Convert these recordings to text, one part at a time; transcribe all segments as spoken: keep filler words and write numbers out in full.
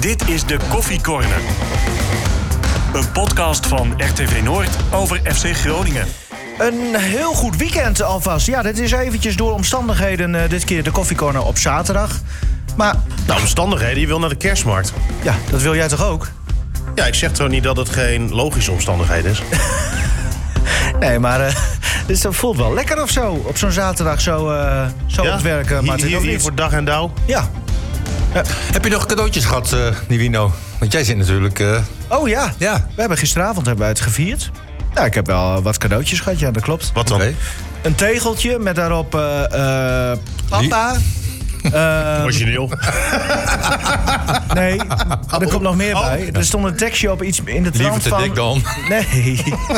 Dit is de Koffie Corner. Een podcast van R T V Noord over F C Groningen. Een heel goed weekend alvast. Ja, dit is eventjes door omstandigheden uh, dit keer de Koffie Corner op zaterdag. Maar... Nou, omstandigheden, je wil naar de kerstmarkt. Ja, dat wil jij toch ook? Ja, ik zeg toch niet dat het geen logische omstandigheid is. Nee, maar uh, dus dat voelt wel lekker of zo. Op zo'n zaterdag zo, uh, zo Ja? op het werken. Hier, hier, hier voor dag en dauw. Ja. ja. Heb je nog cadeautjes gehad, uh, Nivino? Want jij zit natuurlijk... Uh... Oh ja. ja, we hebben gisteravond hebben we het gevierd. Nou, ik heb wel wat cadeautjes gehad, ja, dat klopt. Wat dan? Okay. Een tegeltje met daarop uh, uh, papa... Uh, Origineel. Nee, er komt nog meer bij. Er stond een tekstje op iets in de trant Liever te van... dik dan. Nee.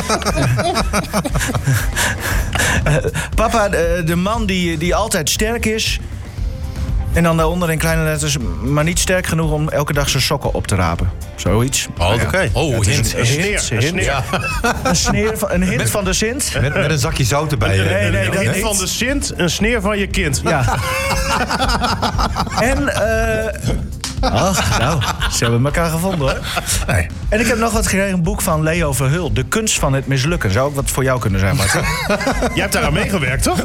uh, papa, de, de man die, die altijd sterk is... En dan daaronder in kleine letters... maar niet sterk genoeg om elke dag zijn sokken op te rapen. Zoiets. Oh, oké. Okay. Oh, ja, hint. Een, een sneer. Een sneer. Ja. Een, sneer van, een hint met, van de Sint. Met, met een zakje zout erbij. Nee, nee, nee, Een dat hint niet. van de Sint, een sneer van je kind. Ja. En... eh Ach, nou, ze hebben elkaar gevonden, hoor. Nee. En ik heb nog wat gekregen, een boek van Leo Verheul. De kunst van het mislukken. Zou ook wat voor jou kunnen zijn, Martin? Jij hebt daar aan meegewerkt, toch?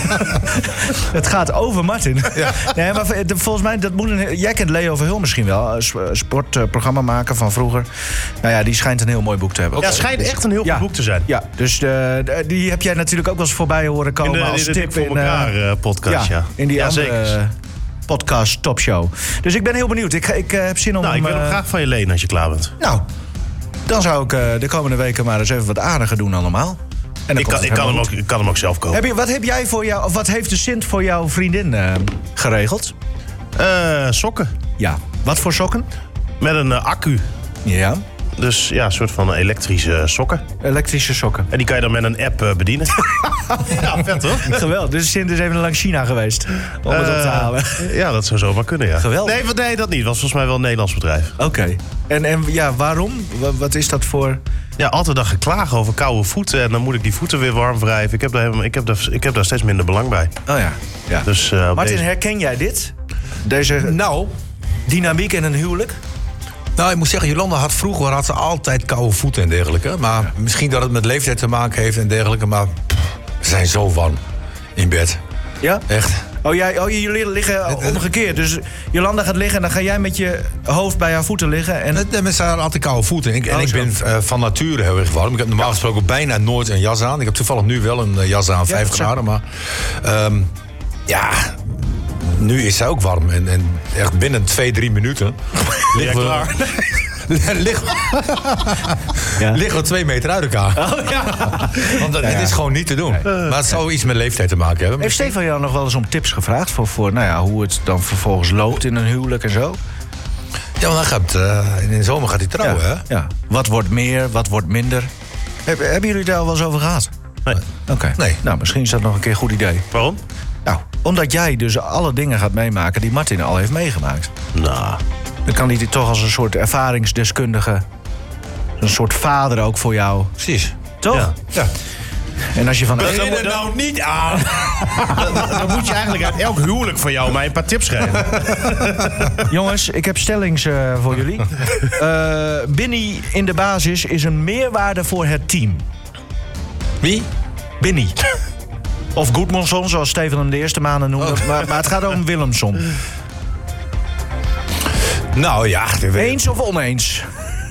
Het gaat over Martin. Ja. Nee, maar volgens mij, dat moet een, jij kent Leo Verheul misschien wel. Een sportprogramma maken van vroeger. Nou ja, die schijnt een heel mooi boek te hebben. Ja, het schijnt echt een heel ja. goed boek te zijn. Ja, dus de, de, die heb jij natuurlijk ook wel eens voorbij horen komen. In de, als in de tip Dik voor in elkaar uh, podcast, ja. ja. In die ja, andere... zeker. podcast topshow. Dus ik ben heel benieuwd. Ik, ik uh, heb zin om... Nou, ik wil hem uh, graag van je lenen als je klaar bent. Nou, dan zou ik uh, de komende weken maar eens even wat aardiger doen dan normaal. En ik, kan, ik, kan hem ook, ik kan hem ook zelf kopen. Heb je, wat heb jij voor jou, of wat heeft de Sint voor jouw vriendin uh, geregeld? Uh, sokken. Ja. Wat voor sokken? Met een uh, accu. Ja. Dus ja, een soort van elektrische sokken. Elektrische sokken. En die kan je dan met een app uh, bedienen. Ja, vet toch? Geweldig. Dus Sint is even langs China geweest om uh, het op te halen. Ja, dat zou zomaar kunnen, ja. Geweldig. Nee, nee dat niet. Dat was volgens mij wel een Nederlands bedrijf. Oké. Okay. En, en ja, waarom? Wat, wat is dat voor... Ja, altijd dan geklagen over koude voeten. En dan moet ik die voeten weer warm wrijven. Ik heb daar, ik heb daar, ik heb daar steeds minder belang bij. Oh ja. ja. Dus, uh, Martin, deze... herken jij dit? Deze nou, dynamiek in een huwelijk? Nou, ik moet zeggen, Jolanda had vroeger had ze altijd koude voeten en dergelijke. Maar ja. misschien dat het met leeftijd te maken heeft en dergelijke. Maar we zijn zo warm in bed. Ja? Echt. Oh, jij, oh jullie liggen omgekeerd. Dus Jolanda gaat liggen en dan ga jij met je hoofd bij haar voeten liggen. En... Met, met haar altijd koude voeten. En ik, oh, en ik ben uh, van nature heel erg warm. Ik heb normaal ja. gesproken bijna nooit een jas aan. Ik heb toevallig nu wel een uh, jas aan, vijf ja, graden. Maar um, ja... Nu is zij ook warm. En, en echt binnen twee, drie minuten liggen we, klaar. liggen, ja. liggen we twee meter uit elkaar. Oh, ja. Want het ja, ja. is gewoon niet te doen. Nee. Maar het zou iets met leeftijd te maken hebben. Heeft Stefan jou nog wel eens om tips gevraagd... voor, voor nou ja, hoe het dan vervolgens loopt in een huwelijk en zo? Ja, want dan gaat, uh, in de zomer gaat hij trouwen, ja. hè? Ja. Wat wordt meer, wat wordt minder? Heb, hebben jullie daar wel eens over gehad? Nee. Oké. Okay. Nee. Nou, misschien is dat nog een keer een goed idee. Waarom? Nou, omdat jij dus alle dingen gaat meemaken die Martin al heeft meegemaakt. Nou. Dan kan hij toch als een soort ervaringsdeskundige... een soort vader ook voor jou. Precies. Toch? Ja. ja. En als je van... Begin er nou niet aan! dan, dan moet je eigenlijk uit elk huwelijk van jou mij een paar tips geven. Jongens, ik heb stellings uh, voor jullie. Uh, Binny in de basis is een meerwaarde voor het team. Wie? Binny. Of Goedmanson, zoals Steven hem de eerste maanden noemde. Oh. Maar, maar het gaat om Willemson. Nou ja... Eens of oneens?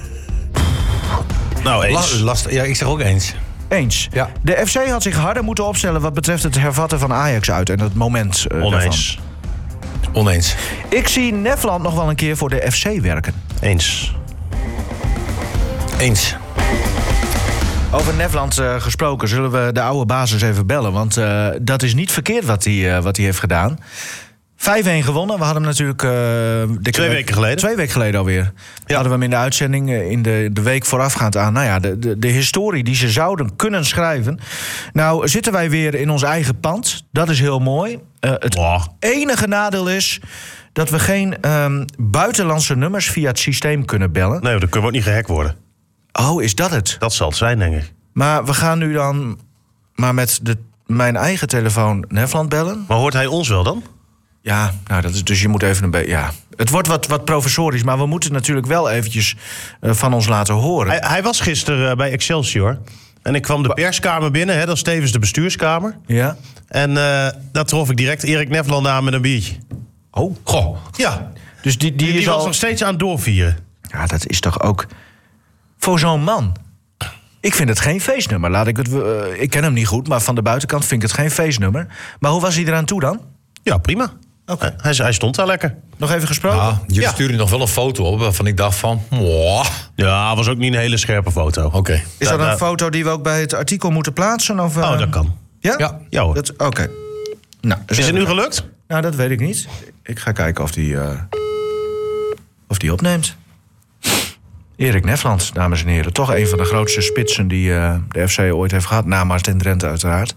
Nou, eens. La, last, ja, ik zeg ook eens. Eens. Ja. De F C had zich harder moeten opstellen wat betreft het hervatten van Ajax uit. En het moment uh, Oneens. daarvan. Oneens. Ik zie Nefland nog wel een keer voor de F C werken. Eens. Eens. Over Nefland uh, gesproken, zullen we de oude basis even bellen. Want uh, dat is niet verkeerd wat hij uh, wat hij heeft gedaan. vijf-een gewonnen. We hadden hem natuurlijk... Uh, de twee weken geleden. Twee weken geleden alweer. Ja. Hadden we hem in de uitzending uh, in de, de week voorafgaand aan... nou ja, de, de, de historie die ze zouden kunnen schrijven. Nou zitten wij weer in ons eigen pand. Dat is heel mooi. Uh, het wow. enige nadeel is... dat we geen um, buitenlandse nummers via het systeem kunnen bellen. Nee, dan kunnen we ook niet gehackt worden. Oh, is dat het? Dat zal het zijn, denk ik. Maar we gaan nu dan maar met de, mijn eigen telefoon Nefland bellen. Maar hoort hij ons wel dan? Ja, nou, dat is, dus je moet even een beetje... Ja, Het wordt wat, wat professorisch, maar we moeten natuurlijk wel eventjes uh, van ons laten horen. Hij, hij was gisteren uh, bij Excelsior. En ik kwam de perskamer binnen, hè, dat is tevens de bestuurskamer. Ja. En uh, daar trof ik direct Erik Nefland aan met een biertje. Oh, Goh. Ja, dus die, die, die, die is was al... nog steeds aan het doorvieren. Ja, dat is toch ook... Voor zo'n man. Ik vind het geen feestnummer. Laat ik, het, uh, ik ken hem niet goed, maar van de buitenkant vind ik het geen feestnummer. Maar hoe was hij eraan toe dan? Ja, prima. Oké. Hij, hij stond daar lekker. Nog even gesproken? Ja, je Ja. stuurde nog wel een foto op waarvan ik dacht van... Mwah. Ja, was ook niet een hele scherpe foto. Oké. Okay. Is dat Ja, een nou- foto die we ook bij het artikel moeten plaatsen? Of, uh... Oh, dat kan. Ja? Ja. Ja hoor. Dat- Oké. Okay. Nou, Is het nu gelukt? Nou, dat weet ik niet. Ik ga kijken of die, uh, of die opneemt. Erik Nefland, dames en heren. Toch een van de grootste spitsen die uh, de F C ooit heeft gehad. Na Martin Drenthe uiteraard.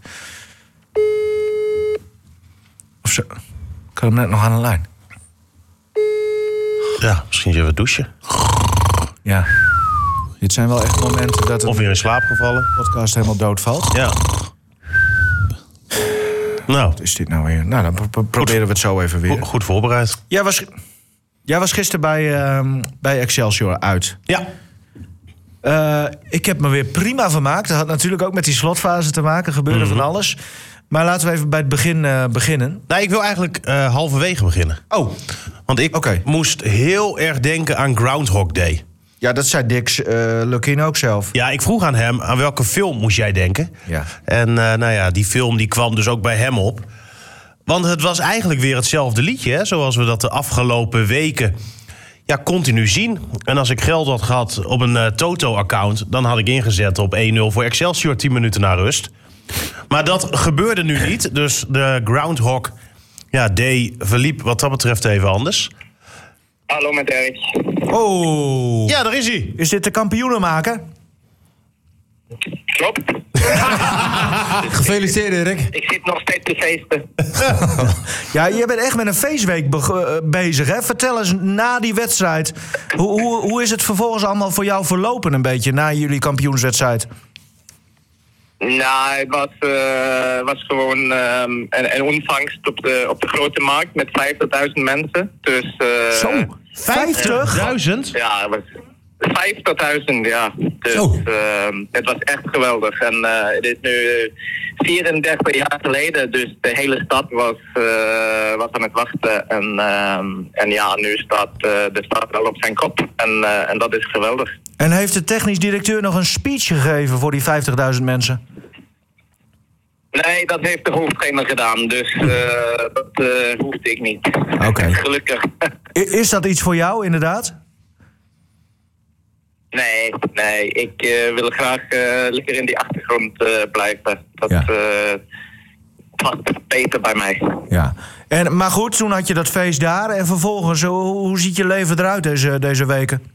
Of zo. Ik had hem net nog aan de lijn. Ja, misschien even douchen. Ja. Dit zijn wel echt momenten dat Of een weer in slaap gevallen. podcast helemaal doodvalt. Ja. Nou, Wat is dit nou weer? Nou, dan pro- pro- proberen we het zo even weer. go- goed voorbereid. Jij was, jij was gisteren bij, uh, bij Excelsior uit. Ja. Uh, ik heb me weer prima vermaakt. Dat had natuurlijk ook met die slotfase te maken. Gebeurde Mhm. van alles. Maar laten we even bij het begin uh, beginnen. Nou, ik wil eigenlijk uh, halverwege beginnen. Oh, Want ik Oké. moest heel erg denken aan Groundhog Day. ja, dat zei Dix uh, Lukien ook zelf. Ja, ik vroeg aan hem, aan welke film moest jij denken? Ja. En uh, nou ja, die film die kwam dus ook bij hem op. Want het was eigenlijk weer hetzelfde liedje, hè? Zoals we dat de afgelopen weken ja, continu zien. En als ik geld had gehad op een uh, Toto-account, dan had ik ingezet op één nul voor Excelsior, tien minuten na rust. Maar dat gebeurde nu niet. Dus de Groundhog ja, Day verliep wat dat betreft even anders. Hallo met Erik. Oh, Ja, daar is hij. is dit de kampioenenmaker? Klopt. Gefeliciteerd, Erik. Ik zit nog steeds te feesten. Ja, je bent echt met een feestweek be- uh, bezig, hè? Vertel eens, na die wedstrijd... Hoe, hoe, hoe is het vervolgens allemaal voor jou verlopen een beetje... na jullie kampioenswedstrijd? Nou, het was, uh, was gewoon um, een, een ontvangst op de, op de grote markt met vijftigduizend mensen. Dus, uh, Zo, vijftig? Duizend? Ja, het was vijftigduizend, ja. Dus Zo. uh, het was echt geweldig. En uh, het is nu vierendertig jaar geleden, dus de hele stad was, uh, was aan het wachten. En, uh, en ja, nu staat uh, de stad wel op zijn kop. En, uh, en dat is geweldig. En heeft de technisch directeur nog een speech gegeven voor die vijftigduizend mensen? Nee, dat heeft de hoofdtrainer gedaan, dus uh, dat uh, hoefde ik niet. Oké. Gelukkig. I- Is dat iets voor jou, inderdaad? nee, nee, ik uh, wil graag uh, lekker in die achtergrond uh, blijven. Dat Ja. uh, past beter bij mij. Ja. En, maar goed, toen had je dat feest daar. En vervolgens, hoe, hoe ziet je leven eruit deze, deze weken?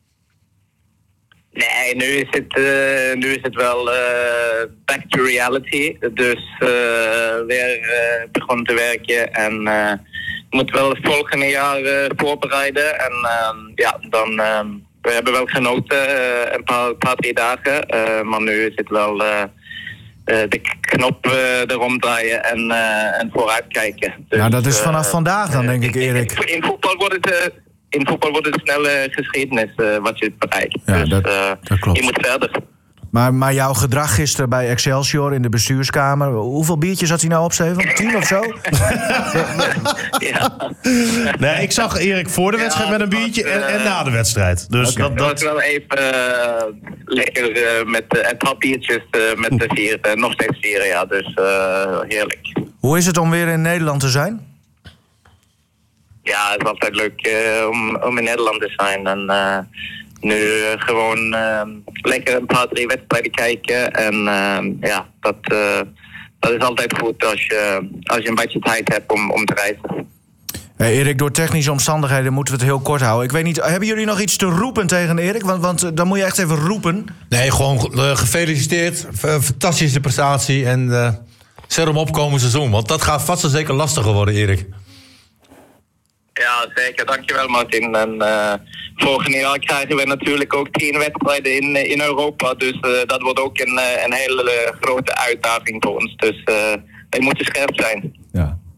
Nee, nu is het, uh, nu is het wel uh, back to reality. Dus uh, weer uh, begonnen te werken en uh, moet wel het volgende jaar uh, voorbereiden. En uh, ja, dan uh, we hebben wel genoten uh, een paar, paar drie dagen, uh, maar nu is het wel uh, uh, de knop uh, erom draaien en, uh, en vooruitkijken. Dus, Ja, dat is uh, vanaf vandaag dan, denk ik, in- Erik. In, in voetbal wordt het. Uh, In voetbal wordt het snelle geschiedenis uh, wat je bereikt. Ja, dus dat- uh, dat klopt. je moet verder. Maar, maar jouw gedrag gisteren bij Excelsior in de bestuurskamer... hoeveel biertjes had hij nou op, Steven? Tien of zo? Ja. Nee, ik zag Erik voor de Ja, wedstrijd met een dat was, biertje en, uh, en na de wedstrijd. Dus Oké. dat, Dat dat, was wel even uh, lekker uh, met uh, een paar biertjes uh, met de vier, uh, nog steeds vieren, ja. Dus uh, heerlijk. Hoe is het om weer in Nederland te zijn? Ja, het is altijd leuk uh, om, om in Nederland te zijn. En uh, nu uh, gewoon uh, lekker een paar, drie wedstrijden kijken. En uh, ja, dat, uh, dat is altijd goed als je, als je een beetje tijd hebt om, om te reizen. Hey Erik, door technische omstandigheden moeten we het heel kort houden. Ik weet niet, hebben jullie nog iets te roepen tegen Erik? Want, want uh, dan moet je echt even roepen. Nee, gewoon uh, gefeliciteerd. V- fantastische prestatie. En uh, zet hem op komend seizoen. Want dat gaat vast en zeker lastiger worden, Erik. Ja, zeker. Dankjewel, Martin. En uh, volgend jaar krijgen we natuurlijk ook tien wedstrijden in, uh, in Europa. Dus uh, dat wordt ook een, uh, een hele uh, grote uitdaging voor ons. Dus uh, wij moeten scherp zijn. Ja.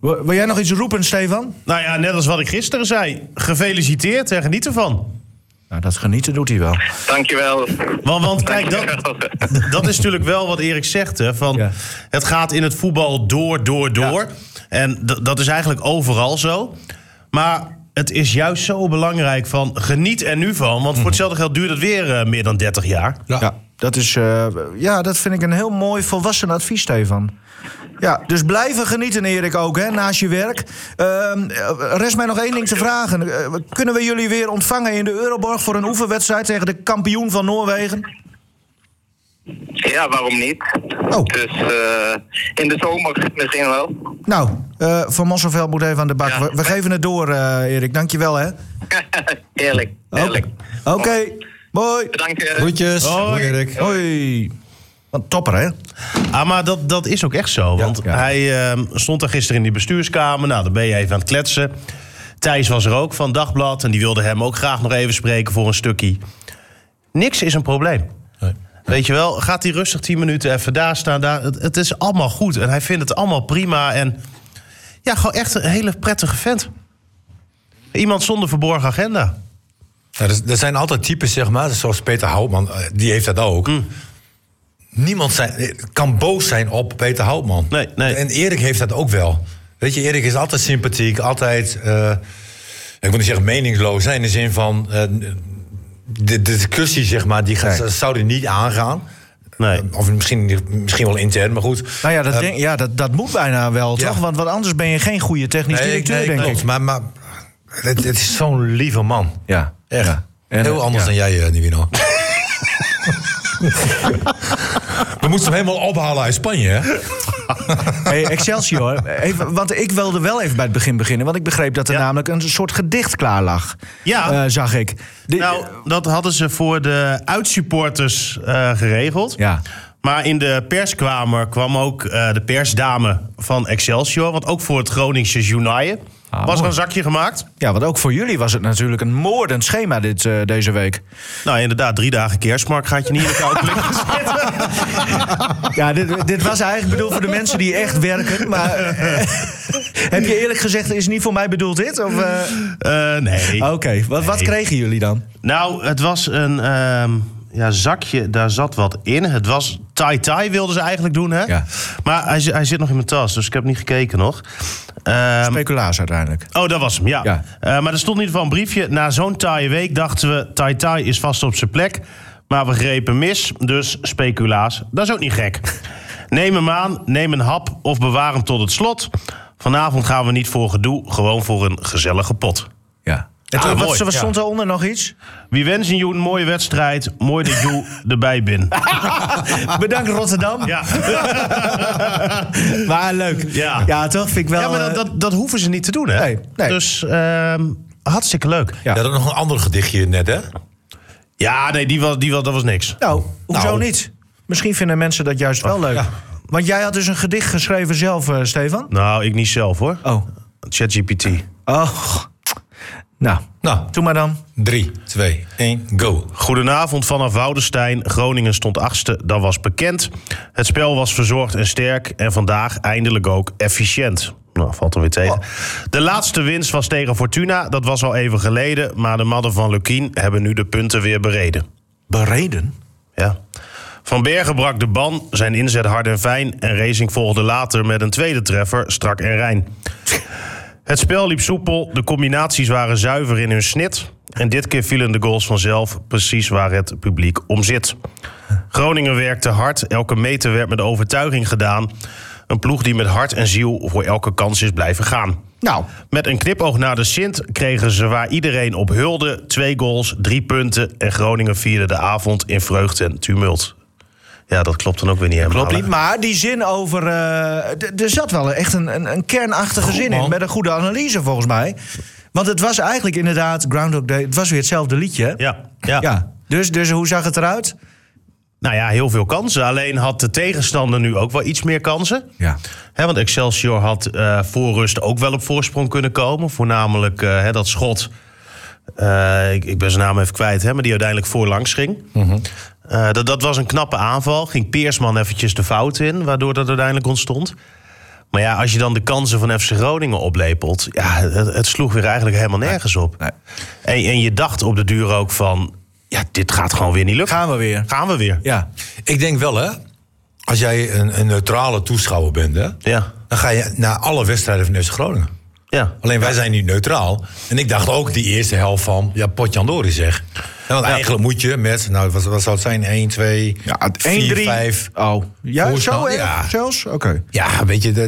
Wil, wil jij nog iets roepen, Stefan? Nou ja, net als wat ik gisteren zei. Gefeliciteerd en geniet ervan. Nou, dat genieten doet hij wel. Dankjewel. Want, want kijk, dat, dat is natuurlijk wel wat Erik zegt. Hè, van, Ja. Het gaat in het voetbal door, door, door. Ja. En d- dat is eigenlijk overal zo. Maar het is juist zo belangrijk van geniet er nu van. Want voor hetzelfde geld duurt het weer uh, meer dan dertig jaar. Ja. Ja, dat is, uh, ja, dat vind ik een heel mooi volwassen advies, Stefan. Ja, dus blijven genieten, Erik, ook, hè, naast je werk. Uh, rest mij nog één ding te vragen. Uh, kunnen we jullie weer ontvangen in de Euroborg voor een oefenwedstrijd tegen de kampioen van Noorwegen? Ja, waarom niet? Oh. Dus uh, in de zomer misschien wel. Nou, uh, Van Mosselveld moet even aan de bak. Ja. We, we geven het door, uh, Erik. Dank je wel, hè. Heerlijk, heerlijk. Oké, okay. Mooi. Bedankt. uh, Groetjes. Hoi. Hoi, Erik. Hoi. Wat topper, hè? Ah, maar dat, dat is ook echt zo. Want ja. hij uh, stond daar gisteren in die bestuurskamer. Nou, dan ben je even aan het kletsen. Thijs was er ook van Dagblad. En die wilde hem ook graag nog even spreken voor een stukje. Niks is een probleem. Nee. Weet je wel, gaat hij rustig tien minuten even daar staan. Daar. Het, het is allemaal goed. En hij vindt het allemaal prima. En ja, gewoon echt een hele prettige vent. Iemand zonder verborgen agenda. Ja, er, er zijn altijd types, zeg maar, zoals Peter Houtman, eh, die heeft dat ook. Mm. Niemand zijn, kan boos zijn op Peter Houtman. Nee, nee. En Erik heeft dat ook wel. Weet je, Erik is altijd sympathiek, altijd, uh, ik wil niet zeggen meningsloos, in de zin van, uh, de, de discussie, zeg maar, die gaat, Nee. zou er niet aangaan. Nee. Of misschien, misschien wel intern, maar goed. Nou ja, dat, Uh, denk, ja, dat, dat moet bijna wel, ja. toch? Want, want anders ben je geen goede technisch directeur, nee, denk klopt. ik. Maar, maar het, het is zo'n lieve man. Ja, Echt. ja. En, Heel uh, anders ja. dan jij, uh, Nivino. We moesten hem helemaal ophalen uit Spanje, hè? Hey, Excelsior, even, want ik wilde wel even bij het begin beginnen. Want ik begreep dat er Ja. namelijk een soort gedicht klaar lag. Ja. Uh, zag ik. De- Nou, dat hadden ze voor de uitsupporters uh, geregeld. Ja. Maar in de perskamer kwam ook uh, de persdame van Excelsior. Want ook voor het Groningse Journaal Ah, was er mooi. een zakje gemaakt. ja, want ook voor jullie was het natuurlijk een moordend schema dit, uh, deze week. Nou, inderdaad, drie dagen kerstmarkt gaat je niet in de koude plek zitten. Ja, dit, dit was eigenlijk bedoeld voor de mensen die echt werken. Maar uh, heb je eerlijk gezegd, is het niet voor mij bedoeld dit? Of, uh... Uh, nee. Oké, wat, wat Nee. kregen jullie dan? Nou, het was een uh, ja, zakje, daar zat wat in. Het was tai-tai, wilden ze eigenlijk doen, hè? Ja. Maar hij, zi- hij zit nog in mijn tas, dus ik heb niet gekeken nog. Uh, Speculaas uiteindelijk. Oh, dat was hem, ja. Ja. Uh, maar er stond in ieder geval een briefje. Na zo'n taaie week dachten we, Tai Tai is vast op zijn plek. Maar we grepen mis, dus speculaas. Dat is ook niet gek. Neem hem aan, neem een hap of bewaar hem tot het slot. Vanavond gaan we niet voor gedoe, gewoon voor een gezellige pot. Ja. En Ah, toen, wat, mooi, wat ja. stond daaronder nog iets? Wie wensen je een mooie wedstrijd, mooi dat je erbij bent. Bedankt Rotterdam. Ja. Maar leuk. Ja. ja, toch vind ik wel... Ja, maar dat, uh, dat, dat hoeven ze niet te doen, hè? Nee, nee. Dus uh, hartstikke leuk. Ja. Ja, dat nog een ander gedichtje net, hè? Ja, nee, die was, die was, dat was niks. Nou, hoezo Nou. niet? Misschien vinden mensen dat juist wel leuk. ja. Want jij had dus een gedicht geschreven zelf, uh, Stefan? Nou, ik niet zelf, hoor. Oh. ChatGPT. Oh. Nou, Nou, doe maar dan. drie, twee, één, go. Goedenavond vanaf Woudenstein. Groningen stond achtste, dat was bekend. Het spel was verzorgd en sterk. En vandaag eindelijk ook efficiënt. Nou, valt er weer tegen. Oh. De laatste winst was tegen Fortuna. Dat was al even geleden. Maar de mannen van Lukien hebben nu de punten weer bereden. Bereden? Ja. Van Bergen brak de ban, zijn inzet hard en fijn. En Racing volgde later met een tweede treffer, strak en rein. Het spel liep soepel, de combinaties waren zuiver in hun snit. En dit keer vielen de goals vanzelf, precies waar het publiek om zit. Groningen werkte hard, elke meter werd met overtuiging gedaan. Een ploeg die met hart en ziel voor elke kans is blijven gaan. Nou, Met een knipoog naar de Sint kregen ze waar iedereen op hulde. Twee goals, drie punten en Groningen vierde de avond in vreugde en tumult. Ja, dat klopt dan ook weer niet helemaal. klopt niet. Maar die zin over... uh, d- er zat wel echt een, een, een kernachtige Goed, zin in. man. Met een goede analyse, volgens mij. Want het was eigenlijk inderdaad Groundhog Day. Het was weer hetzelfde liedje, hè? Ja, ja. Ja. Dus, dus hoe zag het eruit? Nou ja, heel veel kansen. Alleen had de tegenstander nu ook wel iets meer kansen. Ja. Hè, want Excelsior had uh, voor rust ook wel op voorsprong kunnen komen. Voornamelijk uh, hè, dat schot. Uh, ik, ik ben zijn naam even kwijt, hè, maar die uiteindelijk voorlangs ging. Mm-hmm. Uh, dat, dat was een knappe aanval. Ging Peersman eventjes de fout in, waardoor dat uiteindelijk ontstond. Maar ja, als je dan de kansen van F C Groningen oplepelt... ja, het, het sloeg weer eigenlijk helemaal nergens op. Nee. En, en je dacht op de duur ook van... ja, dit gaat gewoon weer niet lukken. Gaan we weer. Gaan we weer. Ja. Ik denk wel, hè. Als jij een, een neutrale toeschouwer bent, hè, Ja. dan ga je naar alle wedstrijden van F C Groningen. Ja. Alleen wij zijn niet neutraal. En ik dacht ook die eerste helft van, ja, potjandori zeg. En want Ja. eigenlijk moet je met, nou, wat, wat zou het zijn? één, twee, Ja, het vier, één drie. vijf. Oh, ja, Voorstel, zo hè? ja. Zelfs? Oké. Okay. Ja, weet je, de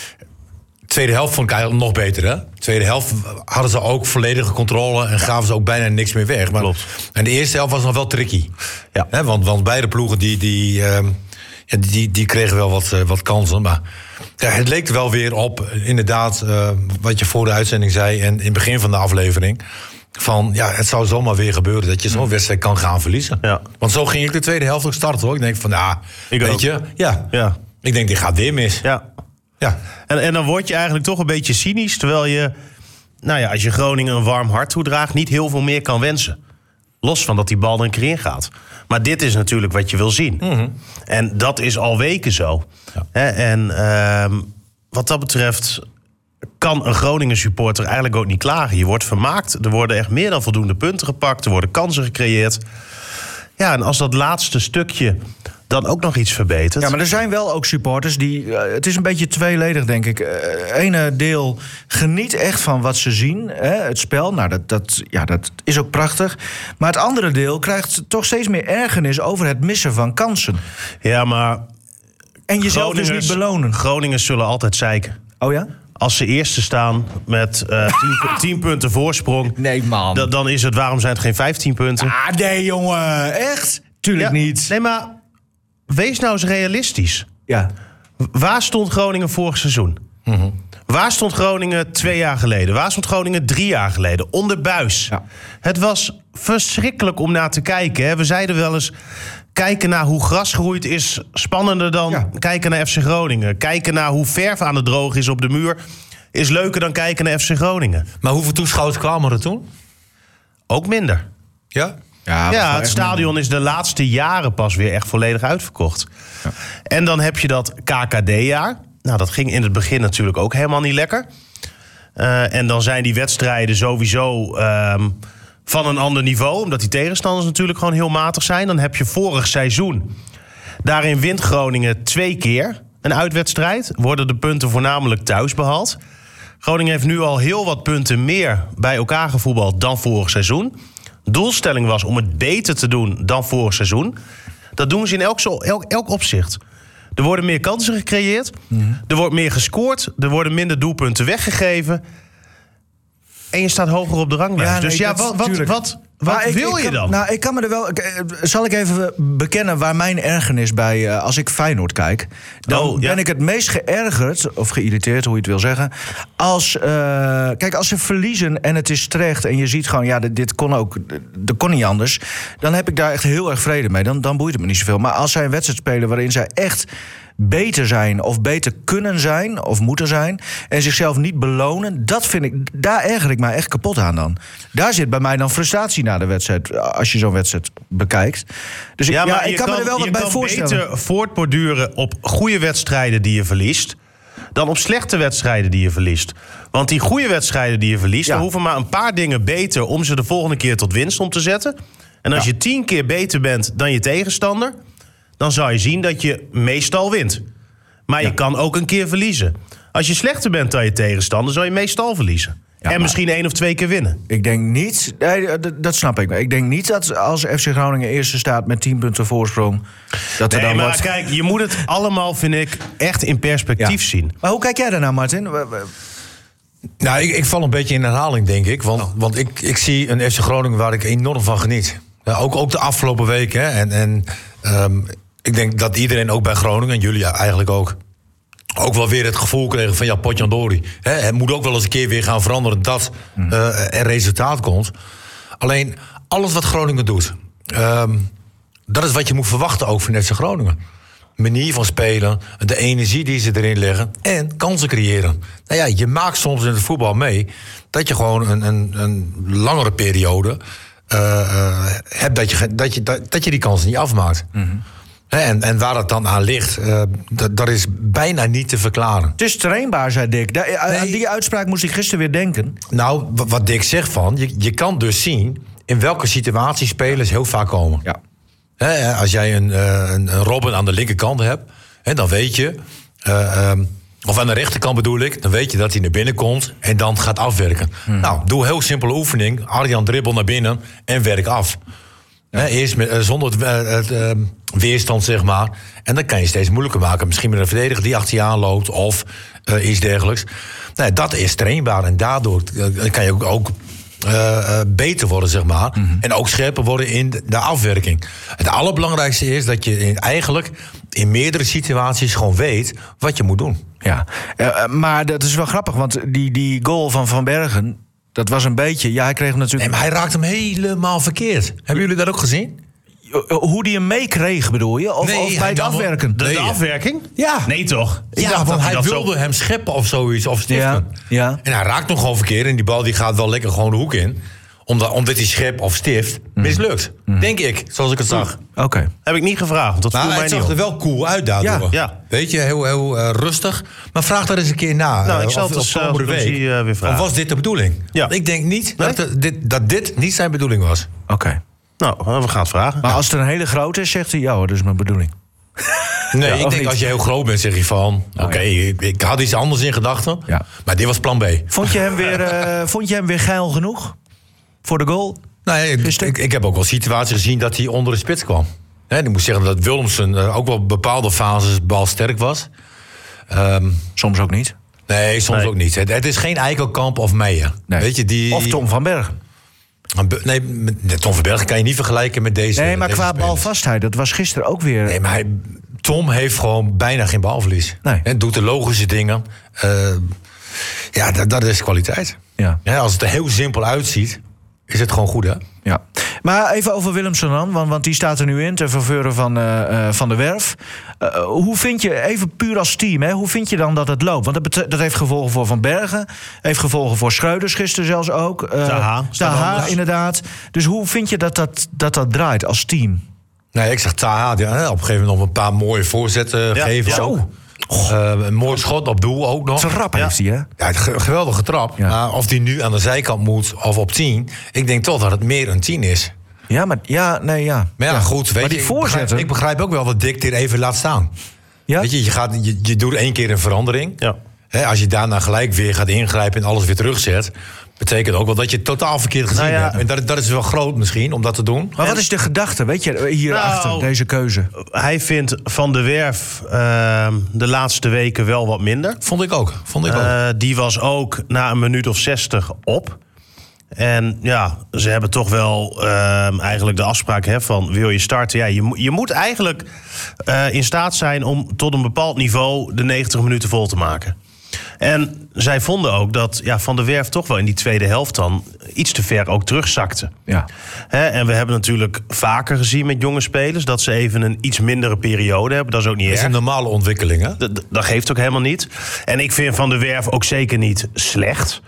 tweede helft vond ik eigenlijk nog beter, hè? Tweede helft hadden ze ook volledige controle en gaven ze ook bijna niks meer weg. Maar, Klopt. En de eerste helft was nog wel tricky. Ja. Hè, want, want beide ploegen die, die, ehm, ja, die, die kregen wel wat, uh, wat kansen. Maar ja, het leek er wel weer op, inderdaad, uh, wat je voor de uitzending zei en in het begin van de aflevering. Van ja, het zou zomaar weer gebeuren dat je zo'n wedstrijd kan gaan verliezen. Ja. Want zo ging ik de tweede helft ook starten hoor. Ik denk van ja, Ik weet ook. je, ja. Ja. Ik denk, dit gaat weer mis. Ja. Ja. En, en dan word je eigenlijk toch een beetje cynisch... terwijl je, nou ja, als je Groningen een warm hart toedraagt... niet heel veel meer kan wensen. Los van dat die bal er een keer in gaat. Maar dit is natuurlijk wat je wil zien. Mm-hmm. En dat is al weken zo. Ja. Hè, en uh, wat dat betreft kan een Groningen supporter eigenlijk ook niet klagen. Je wordt vermaakt, er worden echt meer dan voldoende punten gepakt... er worden kansen gecreëerd. Ja, en als dat laatste stukje dan ook nog iets verbetert... Ja, maar er zijn wel ook supporters die... Uh, het is een beetje tweeledig, denk ik. Uh, ene deel geniet echt van wat ze zien, hè, het spel. Nou, dat, dat, ja, dat is ook prachtig. Maar het andere deel krijgt toch steeds meer ergernis... over het missen van kansen. Ja, maar En jezelf dus niet belonen. Groningers zullen altijd zeiken. Oh ja? Als ze eerste staan met uh, tien, tien punten voorsprong... Nee, man. Da- dan is het, waarom zijn het geen vijftien punten? Ah, nee, jongen. Echt? Tuurlijk Ja, niet. Nee, maar wees nou eens realistisch. Ja. Waar stond Groningen vorig seizoen? Mm-hmm. Waar stond Groningen twee jaar geleden? Waar stond Groningen drie jaar geleden? Onder Buis. Ja. Het was verschrikkelijk om naar te kijken. Hè. We zeiden wel eens... kijken naar hoe gras groeit is spannender dan Ja. kijken naar F C Groningen. Kijken naar hoe verf aan het droog is op de muur... is leuker dan kijken naar F C Groningen. Maar hoeveel toeschouwers kwamen er toen? Ook minder. Ja? Ja, het stadion is de laatste jaren pas weer echt volledig uitverkocht. Ja. En dan heb je dat K K D-jaar. Nou, dat ging in het begin natuurlijk ook helemaal niet lekker. Uh, en dan zijn die wedstrijden sowieso um, van een ander niveau... omdat die tegenstanders natuurlijk gewoon heel matig zijn. Dan heb je vorig seizoen. Daarin wint Groningen twee keer een uitwedstrijd. Worden de punten voornamelijk thuis behaald. Groningen heeft nu al heel wat punten meer bij elkaar gevoetbald dan vorig seizoen. Doelstelling was om het beter te doen dan vorig seizoen. Dat doen ze in elk, elk, elk opzicht. Er worden meer kansen gecreëerd. Mm-hmm. Er wordt meer gescoord. Er worden minder doelpunten weggegeven. En je staat hoger op de ranglijst. Ja, nee, dus ja, dat, wat, wat, wat, wat ik, wil ik je kan, dan? Nou, ik kan me er wel. Zal ik even bekennen waar mijn ergernis bij uh, als ik Feyenoord kijk? Dan oh, ja. ben ik het meest geërgerd of geïrriteerd, hoe je het wil zeggen. Als uh, kijk, als ze verliezen en het is terecht en je ziet gewoon, ja, dit, dit kon ook, dat kon niet anders. Dan heb ik daar echt heel erg vrede mee. Dan, dan boeit het me niet zoveel. Maar als zij een wedstrijd spelen waarin zij echt beter zijn of beter kunnen zijn of moeten zijn en zichzelf niet belonen, dat vind ik, daar erger ik mij echt kapot aan dan. Daar zit bij mij dan frustratie na de wedstrijd als je zo'n wedstrijd bekijkt. Dus ja, ik, maar ja, ik je kan, kan me er wel wat bij voorstellen. Je kan beter voortborduren op goede wedstrijden die je verliest dan op slechte wedstrijden die je verliest. Want die goede wedstrijden die je verliest, ja. er hoeven maar een paar dingen beter om ze de volgende keer tot winst om te zetten. En als ja. je tien keer beter bent dan je tegenstander, dan zal je zien dat je meestal wint. Maar ja. je kan ook een keer verliezen. Als je slechter bent dan je tegenstander, zal je meestal verliezen. Ja, en misschien één of twee keer winnen. Ik denk niet, nee, dat snap ik. Ik denk niet dat als F C Groningen eerste staat met tien punten voorsprong, dat er nee, dan maar wordt... kijk, je moet het allemaal, vind ik, echt in perspectief ja. zien. Maar hoe kijk jij daarnaar, Martin? Nou, ik, ik val een beetje in herhaling, denk ik. Want, oh. want ik, ik zie een F C Groningen waar ik enorm van geniet. Ja, ook, ook de afgelopen weken. Hè. En, en um, ik denk dat iedereen ook bij Groningen, en jullie eigenlijk ook, ook wel weer het gevoel kregen van ja, potjandori. Hè, het moet ook wel eens een keer weer gaan veranderen dat mm. uh, er resultaat komt. Alleen, alles wat Groningen doet, um, dat is wat je moet verwachten ook van F C Groningen. Manier van spelen, de energie die ze erin leggen en kansen creëren. Nou ja, je maakt soms in het voetbal mee dat je gewoon een, een, een langere periode uh, uh, hebt dat je, dat, je, dat, dat je die kansen niet afmaakt. Mm-hmm. En, en waar het dan aan ligt, uh, dat, dat is bijna niet te verklaren. Het is trainbaar, zei Dick. Da- nee. Aan die uitspraak moest ik gisteren weer denken. Nou, w- wat Dick zegt van, je, je kan dus zien in welke situatie spelers heel vaak komen. Ja. He, als jij een, uh, een, een Robben aan de linkerkant hebt, he, dan weet je... Uh, um, of aan de rechterkant bedoel ik, dan weet je dat hij naar binnen komt en dan gaat afwerken. Hmm. Nou, doe een heel simpele oefening. Arjan dribbel naar binnen en werk af. Ja. He, eerst met, uh, zonder het, uh, uh, weerstand, zeg maar. En dan kan je steeds moeilijker maken. Misschien met een verdediger die achter je aanloopt of uh, iets dergelijks. Nee, dat is trainbaar en daardoor uh, kan je ook... ook Uh, uh, beter worden, zeg maar. Mm-hmm. En ook scherper worden in de, de afwerking. Het allerbelangrijkste is dat je in, eigenlijk in meerdere situaties gewoon weet wat je moet doen. Ja, uh, maar dat is wel grappig, want die, die goal van Van Bergen, dat was een beetje... Ja, hij kreeg hem natuurlijk... Nee, maar hij raakt hem helemaal verkeerd. Hebben jullie dat ook gezien? Hoe die hem meekreeg, bedoel je? Of, nee, of bij het afwerken? De, nee, de afwerking? Ja. Nee, toch? Ik Ja, dacht want dat hij dat wilde zo... hem scheppen of zoiets, of stiften. Ja, ja. En hij raakt nog gewoon verkeerd en die bal die gaat wel lekker gewoon de hoek in. Omdat, omdat hij schep of stift mislukt. Mm. Denk ik, zoals ik het zag. Oké. Okay. Heb ik niet gevraagd, want dat Nou, viel mij het niet zag op. er wel cool uit daardoor. Ja, ja. Weet je, heel, heel uh, rustig. Maar vraag daar eens een keer na. Nou, uh, ik zal of, het of dus, uh, komende als ik hem week. zie, uh, weer vragen. Of was dit de bedoeling? Ja. Want ik denk niet Nee? dat, de, dit, dat dit niet zijn bedoeling was. Oké. Okay. Nou, we gaan het vragen. Maar als het een hele grote is, zegt hij... Ja hoor, dat is mijn bedoeling. Nee, Ja, ik of denk niet? als je heel groot bent, zeg je van... Oké, okay, ja. ik, ik had iets anders in gedachten. Ja. Maar dit was plan B. Vond je hem weer, uh, vond je hem weer geil genoeg? Voor de goal? Nee, ik, ik, ik heb ook wel situaties gezien dat hij onder de spits kwam. He, ik moet zeggen dat Willemsen uh, ook wel bepaalde fases balsterk was. Um, Soms ook niet. Nee, soms nee. ook niet. Het, het is geen Eikelkamp of Meijer. Nee. Weet je, die... Of Tom van Bergen. Nee, met Tom van Bergen kan je niet vergelijken met deze. Nee, maar deze qua spelers. balvastheid, dat was gisteren ook weer... Nee, maar hij, Tom heeft gewoon bijna geen balverlies. Nee. He, doet de logische dingen. Uh, ja, dat, dat is kwaliteit. Ja. Ja, als het er heel simpel uitziet, is het gewoon goed, hè? Ja. Maar even over Willemsen dan, want, want die staat er nu in ter faveur van, uh, uh, van de Werf. Uh, hoe vind je, even puur als team, hè, hoe vind je dan dat het loopt? Want dat, bet- dat heeft gevolgen voor Van Bergen, heeft gevolgen voor Schreuders gisteren zelfs ook. Uh, Taha, Taha, inderdaad. Dus hoe vind je dat dat, dat, dat draait als team? Nee, ik zeg Taha, die, op een gegeven moment nog een paar mooie voorzetten Ja, geven. ja. Ook. Oh. Uh, een mooi schot op doel ook nog. Trap Ja. heeft hij, hè? Ja, ge- geweldige trap. Ja. Maar of die nu aan de zijkant moet of op tien... ik denk toch dat het meer een tien is. Ja, maar ja, nee, ja. Maar ja, goed, weet Maar die je, voorzetten- ik, begrijp, ik begrijp ook wel dat Dick dit even laat staan. Ja? Weet je, je, gaat, je, je doet één keer een verandering. Ja. Hè, als je daarna gelijk weer gaat ingrijpen en alles weer terugzet... betekent ook wel dat je het totaal verkeerd gezien Nou ja. hebt. En dat, dat is wel groot misschien, om dat te doen. Maar wat is de gedachte, weet je, hierachter, Nou, deze keuze? Hij vindt Van der Werf uh, de laatste weken wel wat minder. Vond ik ook. Vond ik ook. Uh, die was ook na een minuut of zestig op. En ja, ze hebben toch wel uh, eigenlijk de afspraak hè, van wil je starten? Ja, je, je moet eigenlijk uh, in staat zijn om tot een bepaald niveau de negentig minuten vol te maken. En zij vonden ook dat ja, Van der Werf toch wel in die tweede helft dan iets te ver ook terugzakte. Ja. Hè, en we hebben natuurlijk vaker gezien met jonge spelers dat ze even een iets mindere periode hebben. Dat is ook niet dat is erg. een normale ontwikkeling, hè? Dat, dat geeft ook helemaal niet. En ik vind Van der Werf ook zeker niet slecht.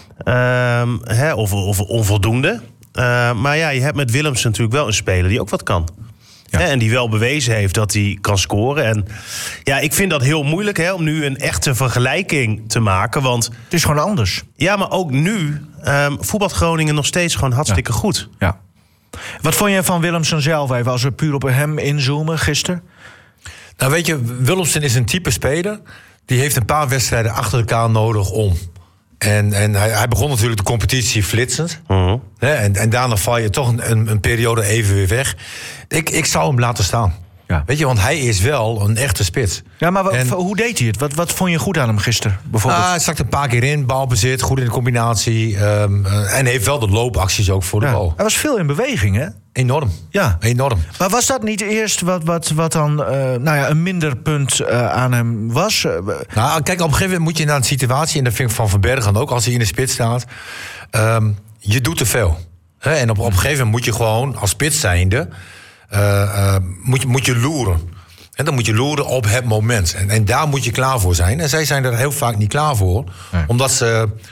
Um, hè, of, of onvoldoende. Uh, maar ja, je hebt met Willemsen natuurlijk wel een speler die ook wat kan. Ja. Hè, en die wel bewezen heeft dat hij kan scoren. En ja, ik vind dat heel moeilijk hè, om nu een echte vergelijking te maken. Want Het is gewoon anders. ja, maar ook nu um, voetbalt Groningen nog steeds gewoon hartstikke Ja. goed. Ja. Wat vond je van Willemsen zelf even, als we puur op hem inzoomen gisteren? Nou, weet je, Willemsen is een type speler... die heeft een paar wedstrijden achter elkaar nodig om... En, en hij, hij begon natuurlijk de competitie flitsend. Uh-huh. Hè, en, en daarna val je toch een, een, een periode even weer weg. Ik, ik zou hem laten staan. Ja. Weet je, want hij is wel een echte spits. Ja, maar wat, En- hoe deed hij het? Wat, wat vond je goed aan hem gisteren, bijvoorbeeld? Ah, hij stak een paar keer in, balbezit, goed in de combinatie. Um, uh, en heeft wel de loopacties ook voor de Ja. bal. Hij was veel in beweging, hè? Enorm. Ja. Enorm. Maar was dat niet eerst wat, wat, wat dan uh, nou ja, een minder punt uh, aan hem was? Uh, Nou, kijk, op een gegeven moment moet je naar een situatie... en dat vind ik van Van Bergen ook, als hij in de spits staat... Um, je doet te veel. Hè? En op, op een gegeven moment moet je gewoon, als spits zijnde... Uh, uh, moet, je, moet je loeren. En dan moet je loeren op het moment. En, en daar moet je klaar voor zijn. En zij zijn er heel vaak niet klaar voor. Nee. Omdat ze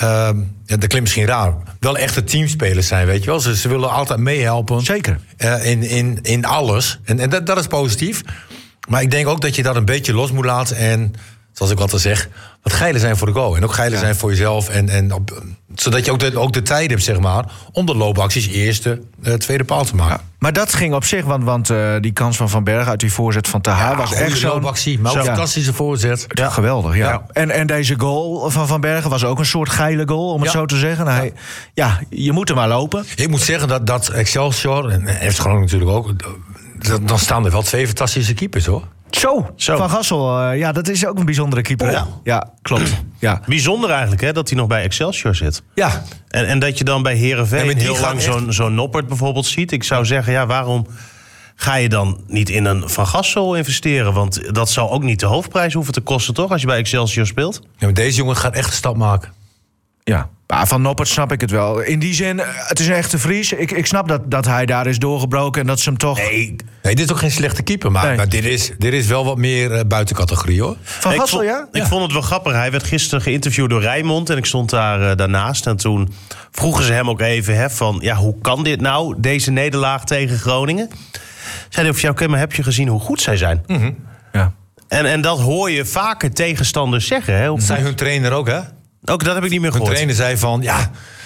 Uh, ja, dat klinkt misschien raar, wel echte teamspelers zijn, weet je wel. Ze, ze willen altijd meehelpen. Zeker. Uh, in, in, in alles. En, en dat, dat is positief. Maar ik denk ook dat je dat een beetje los moet laten. En, zoals ik altijd zeg, wat geilen zijn voor de goal. En ook geilen ja. zijn voor jezelf. En, en op, zodat je ook de, ook de tijd hebt, zeg maar, om de loopacties eerste, uh, tweede paal te maken. Ja. Maar dat ging op zich, want, want uh, die kans van Van Bergen uit die voorzet van Taha ja, was echt zo'n loopactie. Maar ook een ja. fantastische voorzet. Ja. Geweldig, ja. ja. En, en deze goal van Van Bergen was ook een soort geile goal, om het ja. zo te zeggen. Hij, ja. ja, je moet er maar lopen. Ik moet zeggen dat, dat Excelsior, en F C Groningen natuurlijk ook, dan staan er wel twee fantastische keepers, hoor. Zo, Zo. Van Gassel, uh, ja, dat is ook een bijzondere keeper. Oh. Ja. ja, klopt. Ja. Bijzonder eigenlijk, hè, dat hij nog bij Excelsior zit. Ja. En, en dat je dan bij Heerenveen ja, heel lang echt... zo'n zo'n Noppert bijvoorbeeld ziet. Ik zou zeggen, ja, waarom ga je dan niet in een Van Gassel investeren? Want dat zou ook niet de hoofdprijs hoeven te kosten, toch? Als je bij Excelsior speelt. Ja, maar deze jongen gaat echt een stap maken. Ja, maar van Noppert snap ik het wel. In die zin, het is een echte Fries. Ik, ik snap dat, dat hij daar is doorgebroken en dat ze hem toch... Nee, nee dit is ook geen slechte keeper. Maar, nee. maar dit, is, dit is wel wat meer uh, buitencategorie, hoor. Van Gassel, ik ja? Ik ja. vond het wel grappig. Hij werd gisteren geïnterviewd door Rijnmond en ik stond daar uh, daarnaast. En toen vroegen ze hem ook even hè, van... ja, hoe kan dit nou, deze nederlaag tegen Groningen? Zei hij of jou, maar heb je gezien hoe goed zij zijn? Mm-hmm. Ja. En, en dat hoor je vaker tegenstanders zeggen. Hè? Dat zei hun trainer ook, hè? Ook dat heb ik niet meer gehoord. Hun trainer zei van, ja,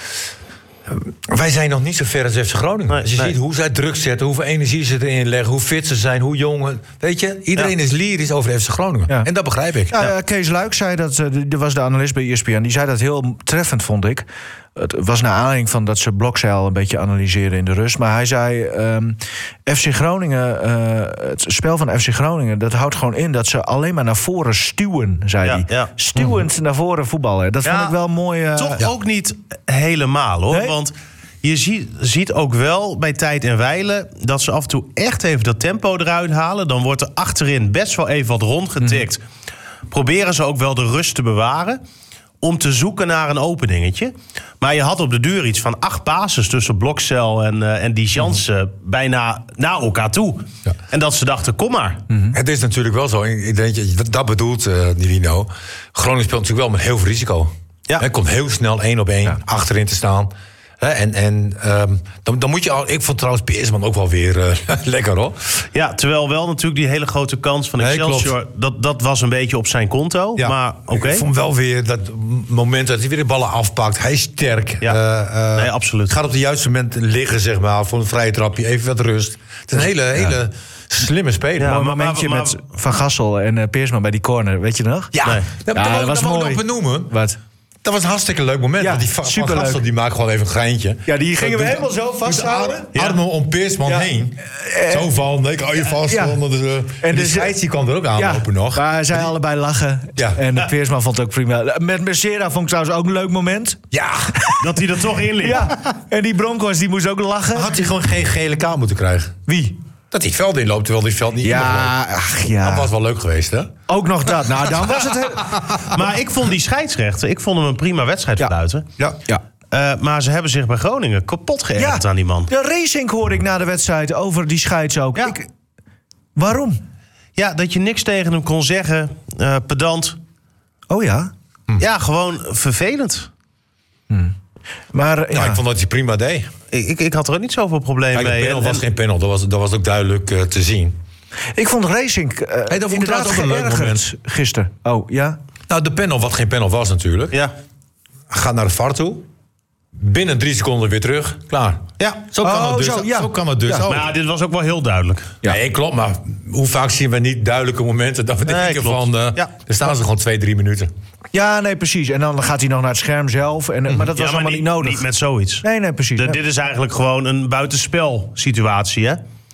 wij zijn nog niet zo ver als F C Groningen. Nee, als je nee. ziet hoe zij druk zetten, hoeveel energie ze erin leggen, hoe fit ze zijn, hoe jong. Weet je, iedereen ja. is lyrisch over F C Groningen. Ja. En dat begrijp ik. Ja, ja. Kees Luik zei dat, uh, er was de analist bij E S P N, die zei dat heel treffend, vond ik. Het was naar aanleiding van dat ze Blokzeil een beetje analyseren in de rust. Maar hij zei, um, F C Groningen, uh, het spel van F C Groningen... dat houdt gewoon in dat ze alleen maar naar voren stuwen, zei Ja, hij. ja. Stuwend mm-hmm. naar voren voetballen. Dat ja, vond ik wel mooi. Uh, toch ja. ook niet helemaal, hoor. Nee? Want je ziet, ziet ook wel bij tijd en wijle... dat ze af en toe echt even dat tempo eruit halen. Dan wordt er achterin best wel even wat rondgetikt. Mm-hmm. Proberen ze ook wel de rust te bewaren... om te zoeken naar een openingetje. Maar je had op de duur iets van acht passes... tussen Blokzeil en, uh, en die Jansen mm-hmm. bijna naar elkaar toe. Ja. En dat ze dachten, kom maar. Mm-hmm. Het is natuurlijk wel zo. Ik denk dat dat bedoelt, uh, Nilino. Groningen speelt natuurlijk wel met heel veel risico. Ja. Hij komt heel snel één op één ja. achterin te staan... He, en en um, dan, dan moet je al. Ik vond trouwens Peersman ook wel weer uh, lekker, hoor. Ja, terwijl wel natuurlijk die hele grote kans van Excelsior... Nee, dat, dat was een beetje op zijn konto. Ja, maar oké. Okay. Ik vond wel weer dat moment dat hij weer de ballen afpakt. Hij is sterk. Ja, uh, uh, nee, absoluut. Gaat op het juiste moment liggen, zeg maar, voor een vrije trapje. Even wat rust. Het is een hele, hele ja. slimme speler. Ja, een momentje maar, maar, met Van Gassel en uh, Peersman bij die corner. Weet je nog? Ja, nee. dat, ja, dat, dat was dat mooi. Nog benoemen. Wat? Dat was een hartstikke leuk moment. Ja, want die Van Gassel die maakt gewoon even een geintje. Ja, die gingen we dus, helemaal zo vasthouden. Ja. Armen om Peersman ja. heen. Uh, zo van, nee, ik hou je vast. Ja. Dus, uh, en de scheidsrechter kwam er ook aanlopen ja, nog. Maar zij die... allebei lachen. Ja. En ja. Peersman vond het ook prima. Met Messera vond ik trouwens ook een leuk moment. Ja. Dat hij er toch in ligt. Ja. En die Broncos die moest ook lachen. Maar had hij gewoon geen gele kaart moeten krijgen? Wie? Dat hij het veld inloopt, terwijl hij het veld niet ja, in ach, ja, dat was wel leuk geweest, hè? Ook nog dat. Nou, dan was het... Heel... Maar ik vond die scheidsrechter... Ik vond hem een prima wedstrijd ja. fluiten. Ja. ja. Uh, maar ze hebben zich bij Groningen kapot geërgerd ja. aan die man. De Racing hoorde ik na de wedstrijd over die scheids ook. Ja. Ik... Waarom? Ja, dat je niks tegen hem kon zeggen. Uh, pedant. Oh ja? Hm. Ja, gewoon vervelend. Hm. Maar, ja. Nou, ik vond dat hij prima deed. Ik, ik, ik had er ook niet zoveel problemen Kijk, mee. Het panel was geen panel, dat was, dat was ook duidelijk uh, te zien. Ik vond Racing uh, hey, dat inderdaad ook een leuk moment gisteren. Oh, ja? Nou, de panel, wat geen panel was natuurlijk. Ja. Gaat naar de V A R toe. Binnen drie seconden weer terug. Klaar. Ja. Zo kan oh, het dus. Zo, ja. Zo kan het dus ja. ook. Maar ja, dit was ook wel heel duidelijk. Ja, nee, klopt. Maar hoe vaak zien we niet duidelijke momenten... dat we nee, denken klopt. van... Uh, ja. Er staan ze gewoon twee, drie minuten. Ja, nee, precies. En dan gaat hij nog naar het scherm zelf. En, mm-hmm. Maar dat was ja, maar allemaal niet, niet nodig. Niet met zoiets. Nee, nee, precies. De, nee. Dit is eigenlijk gewoon een buitenspel situatie, hè?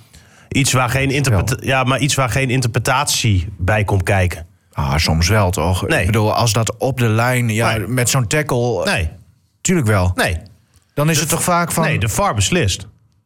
Iets waar geen, interpreta- ja, maar iets waar geen interpretatie bij komt kijken. Ah, soms wel, toch? Nee. Ik bedoel, als dat op de lijn... Ja, nee. Met zo'n tackle... Nee. Tuurlijk wel. Nee. Dan is de, het toch vaak van... Nee, de V A R beslist.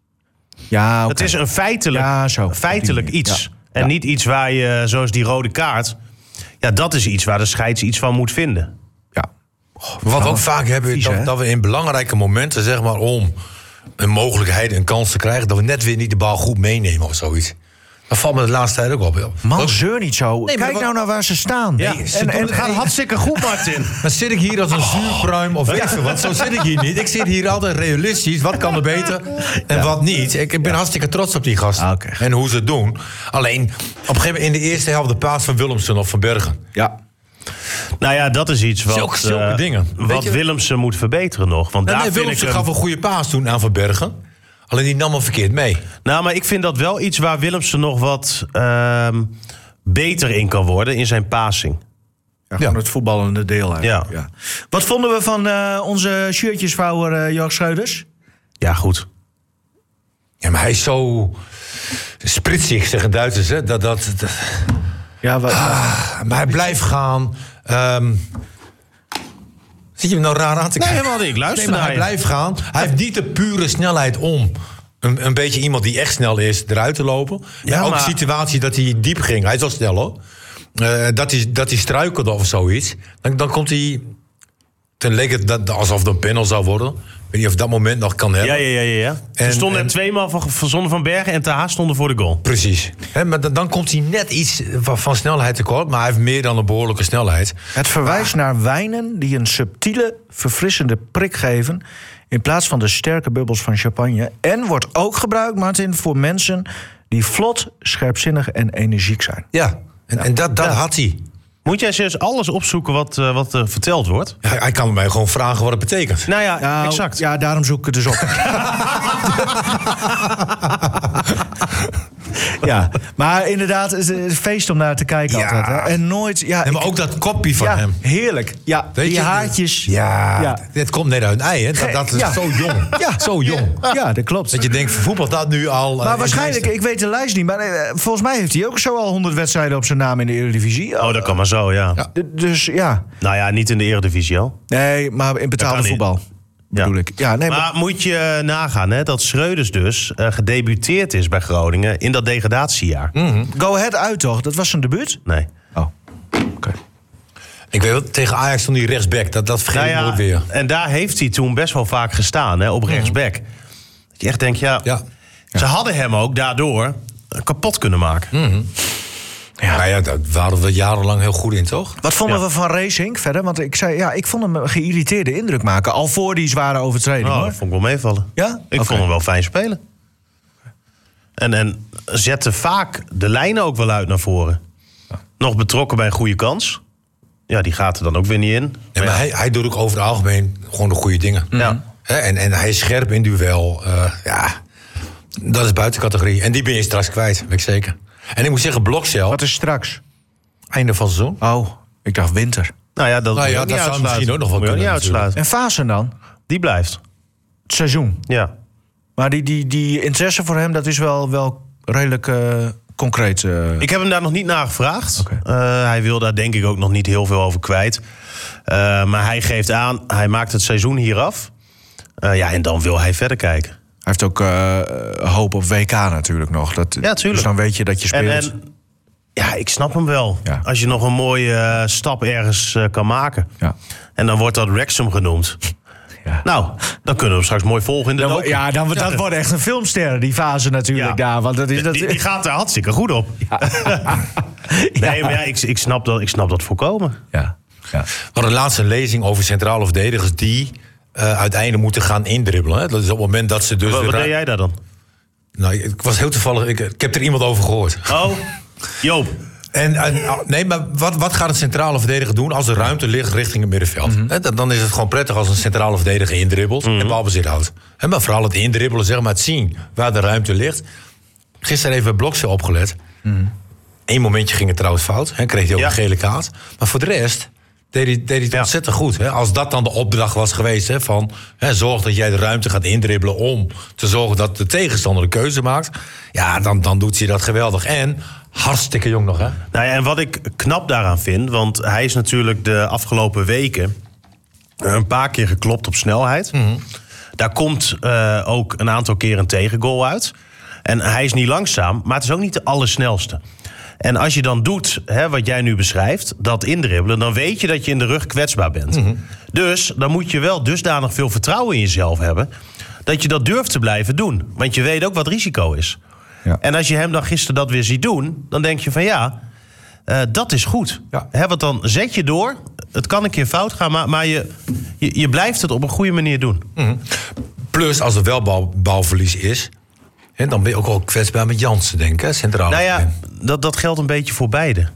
Ja, okay. Het is een feitelijk, ja, zo. feitelijk iets. Ja. En ja. niet iets waar je, zoals die rode kaart... Ja, dat is iets waar de scheids iets van moet vinden. Ja. Oh, wat we ook vaak hebben, vies, dat, dat we in belangrijke momenten... zeg maar om een mogelijkheid, een kans te krijgen... dat we net weer niet de bal goed meenemen of zoiets. Dat valt me de laatste tijd ook op. Joh. Man, Wat- zeur niet zo. Nee, maar Kijk wat- nou naar waar ze staan. Ja, Nee, ze en- doen en- het gaat hartstikke goed, Martin. Dan zit ik hier als een zuurpruim of weet ik veel wat. Zo zit ik hier niet. Ik zit hier altijd realistisch. Wat kan er beter en wat niet. Ik ben hartstikke trots op die gasten. Ah, oké. En hoe ze het doen. Alleen, op een gegeven moment in de eerste helft de paas van Willemsen of van Bergen. Ja. Nou ja, dat is iets wat, Zulke- zulke eh, dingen. Weet wat je? Willemsen moet verbeteren nog. Want Nee, daar nee, vind ik Willemsen hem- gaf een goede paas toen aan Van Bergen. Alleen die nam hem verkeerd mee. Nou, maar ik vind dat wel iets waar Willemsen nog wat ehm, beter in kan worden in zijn passing. Ja, gewoon Ja. het voetballende deel eigenlijk. Ja. Ja. Wat vonden we van uh, onze shirtjesvouwer uh, Jorg Schreuders? Ja, goed. Ja, maar hij is zo spritsig, zeggen Duitsers. Hè? Dat, dat, dat- Ja, wat, Ah, maar hij blijft gaan. Ehm Zit je hem nou raar aan te Nee, kijken? helemaal niet. Ik luister Nee, maar naar hij je. blijft gaan. Hij heeft niet de pure snelheid om een, een beetje iemand die echt snel is eruit te lopen. Ja, Ja, ook maar- de situatie dat hij diep ging. Hij is wel snel hoor. Eh, dat, hij, dat hij struikelde of zoiets. Dan, dan komt hij... Toen leek het dat, alsof het een panel zou worden. Ik weet niet of dat moment nog kan hebben. Ja, ja, ja, ja. ja. En- er stonden er en- tweemaal van, van Zonne van Bergen en T H stonden voor de goal. Precies. Hè, maar dan, dan komt hij net iets van, van snelheid tekort. Maar hij heeft meer dan een behoorlijke snelheid. het verwijst naar wijnen die een subtiele, verfrissende prik geven in plaats van de sterke bubbels van champagne. En wordt ook gebruikt, Martin, voor mensen die vlot, scherpzinnig en energiek zijn. Ja, en, en dat, dat had hij. Moet jij dus alles opzoeken wat, uh, wat uh, verteld wordt? Hij, hij kan mij gewoon vragen wat het betekent. Nou ja, Nou, exact. Ja, daarom zoek ik het dus op. Ja, maar inderdaad, het is een feest om naar te kijken Ja. altijd. Hè? En nooit... Ja, En maar ik- ook dat kopje van ja, hem. heerlijk. Ja, Weet die je, haartjes. Ja, Ja. dit komt net uit een ei, hè? Dat, dat is Ja. zo jong. Ja. Zo jong. Ja, dat klopt. Dat je denkt, voetbal dat nu al... Maar waarschijnlijk, ik weet de lijst niet, maar eh, volgens mij heeft hij ook zo al honderd wedstrijden op zijn naam in de Eredivisie. Oh, dat kan maar zo, ja. Ja. D- Dus ja, Nou ja, niet in de Eredivisie al. nee, maar in betaalde Dat kan niet. voetbal bedoel Ja. ik. Ja, nee, maar, Maar moet je nagaan hè, dat Schreuders dus uh, gedebuteerd is bij Groningen in dat degradatiejaar. Go Ahead uit toch? Dat was zijn debuut? Nee. Oh, oké. Ik weet wel, tegen Ajax stond die rechtsback. Dat, dat vergeet Nou ik ja, nooit weer. en daar heeft hij toen best wel vaak gestaan, hè, op rechtsback. Dat je echt denkt, ja, Ja. ze hadden hem ook daardoor uh, kapot kunnen maken. Ja. Nou ja, daar waren we jarenlang heel goed in, toch? Wat vonden Ja. we van Racing verder? Want ik zei, ja, ik vond hem een geïrriteerde indruk maken. Al voor die zware overtreding, Nou, hoor. dat vond ik wel meevallen. Ja? Ik Oké. vond hem wel fijn spelen. En, en zette vaak de lijnen ook wel uit naar voren. Nog betrokken bij een goede kans. Ja, die gaat er dan ook weer niet in. Ja, maar hij, hij doet ook over het algemeen gewoon de goede dingen. Ja. Hè, en, en hij is scherp in duel. Eh, ja, dat is buiten categorie. En die ben je straks kwijt, weet ik zeker. En ik moet zeggen, Blokcel, Wat is straks? einde van het seizoen. Oh, ik dacht winter. Nou ja, dat, Nou moet je ja, ook niet dat zou uitsluiten. misschien ook nog wel Moet je kunnen, niet uitsluiten. En Vaassen dan? Die blijft. Het seizoen. Ja. Maar die, die, die interesse voor hem, dat is wel, wel redelijk eh, concreet. eh. Ik heb hem daar nog niet naar gevraagd. Oké. Eh, hij wil daar denk ik ook nog niet heel veel over kwijt. Uh, maar hij geeft aan, hij maakt het seizoen hier af. Uh, ja, en dan wil hij verder kijken. Hij heeft ook eh, hoop op W K natuurlijk nog. Dat, Ja, tuurlijk. Dus dan weet je dat je speelt. En, en ja, ik snap hem wel. Ja. Als je nog een mooie uh, stap ergens uh, kan maken. Ja. En dan wordt dat Wrexham genoemd. Ja. Nou, dan kunnen we hem straks mooi volgen in de Dan wo- docu. ja, dan, dat wordt echt een filmster, die fase natuurlijk Ja. daar. Want dat is, dat, Die, die gaat er hartstikke goed op. Nee, maar ja, ik, ik, snap dat, ik snap dat volkomen. ja. Ja. We hadden laatst een lezing over centrale verdedigers die uh, uiteindelijk moeten gaan indribbelen. Hè. Dat is op het moment dat ze dus... Wat, wat weer- deed jij daar dan? Nou, ik was heel toevallig... Ik, ik heb er iemand over gehoord. Oh, Joop. En, en, nee, maar wat, wat gaat een centrale verdediger doen als er ruimte ligt richting het middenveld? Mhm. He, dan, dan is het gewoon prettig als een centrale verdediger indribbelt en balbezit houdt. He, maar vooral het indribbelen, zeg maar het zien waar de ruimte ligt. Gisteren even Blokcel opgelet. Eén momentje ging het trouwens fout. He, kreeg hij ook Ja. een gele kaart. Maar voor de rest deed hij, deed hij het Ja. ontzettend goed. He. Als dat dan de opdracht was geweest, he, van he, zorg dat jij de ruimte gaat indribbelen om te zorgen dat de tegenstander een keuze maakt. Ja, dan, dan doet hij dat geweldig. En hartstikke jong nog, hè? Nou ja, en wat ik knap daaraan vind, want hij is natuurlijk de afgelopen weken een paar keer geklopt op snelheid. Daar komt uh, ook een aantal keer een tegengoal uit. En hij is niet langzaam, maar het is ook niet de allersnelste. En als je dan doet hè, wat jij nu beschrijft, dat indribbelen, dan weet je dat je in de rug kwetsbaar bent. Dus dan moet je wel dusdanig veel vertrouwen in jezelf hebben dat je dat durft te blijven doen. Want je weet ook wat risico is. Ja. En als je hem dan gisteren dat weer ziet doen, dan denk je van ja, uh, dat is goed. Ja. Hè, want dan zet je door. Het kan een keer fout gaan, maar, maar je, je, je blijft het op een goede manier doen. Mm-hmm. Plus, als er wel bal, balverlies is, hè, dan ben je ook wel kwetsbaar met Jansen, denk ik, centraal. Nou ja, dat, dat geldt een beetje voor beide.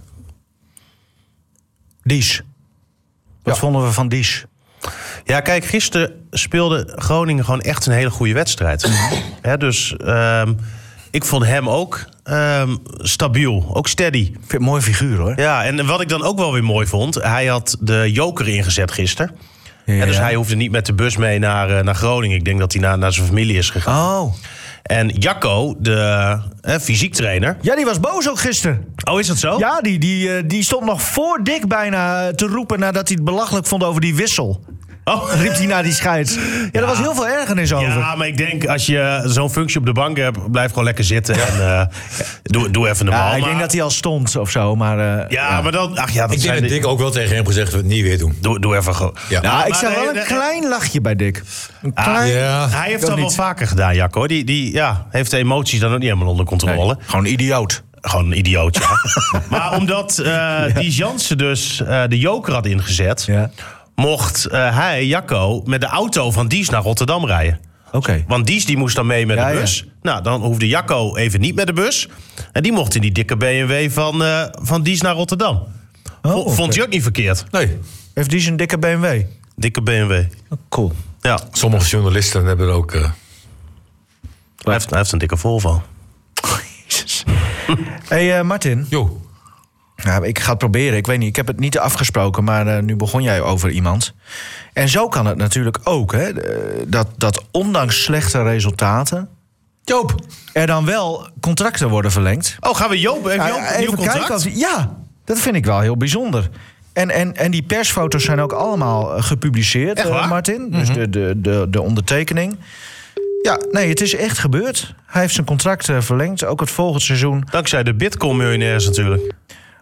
Dies. Wat Ja. vonden we van Dies? Ja, kijk, gisteren speelde Groningen gewoon echt een hele goede wedstrijd. Hè, dus um, ik vond hem ook um, stabiel, ook steady. Ik vind het een mooie figuur, hoor. Ja, en wat ik dan ook wel weer mooi vond, hij had de joker ingezet gisteren. Ja. En dus hij hoefde niet met de bus mee naar, uh, naar Groningen. Ik denk dat hij naar, naar zijn familie is gegaan. Oh. En Jacco, de uh, fysiek trainer. Ja, die was boos ook gisteren. Oh, is dat zo? Ja, die, die, uh, die stond nog voor Dick bijna te roepen nadat hij het belachelijk vond over die wissel. Oh. Riep hij naar die scheids. Ja, ja, er was heel veel ergernis over. Ja, maar ik denk, als je zo'n functie op de bank hebt, blijf gewoon lekker zitten. En uh, doe, doe even de bal. Ja, ik maar, denk dat hij al stond of zo, maar... Uh, ja, ja, maar dan... Ach ja, dat ik zijn denk dat de- Dick ook wel tegen hem gezegd dat we het niet weer doen. Doe, doe even gewoon. Ja. Ja, Maar ik zag de- wel een de- klein lachje bij Dick. Een Ah, klein... Ja. Hij heeft Dat dat wel niet. vaker gedaan, Jacco. Die, die ja, heeft de emoties dan ook niet helemaal onder controle. Nee, gewoon een idioot. Gewoon een idioot, ja. Maar omdat uh, ja. die Jansen dus uh, de joker had ingezet... Ja. mocht uh, hij, Jacco, met de auto van Dies naar Rotterdam rijden. Oké. Okay. Want Dies die moest dan mee met Ja, de bus. ja. Nou, dan hoefde Jacco even niet met de bus. En die mocht in die dikke B M W van, uh, van Dies naar Rotterdam. Oh, Vo- okay. Vond hij ook niet verkeerd. Nee. Heeft die zijn dikke B M W? Dikke B M W. Oh, cool. Ja, Sommige journalisten hebben er ook... Uh... hij heeft, hij heeft een dikke Volvo. Jezus. Hé, hey, uh, Martin. Jo. Nou, ik ga het proberen. Ik weet niet, ik heb het niet afgesproken, maar uh, nu begon jij over iemand. En zo kan het natuurlijk ook, hè. Dat, dat ondanks slechte resultaten... Joop. er dan wel contracten worden verlengd. Oh, gaan we Joop? Heeft Nou, Joop ja, een nieuw even contract? kijken of die- ja, dat vind ik wel heel bijzonder. En, en, en die persfoto's zijn ook allemaal uh, gepubliceerd, Echt waar? uh, Martin. Mm-hmm. Dus de, de, de, de ondertekening. Ja, nee, het is echt gebeurd. Hij heeft zijn contract uh, verlengd, ook het volgend seizoen. Dankzij de Bitcoin-miljonairs natuurlijk.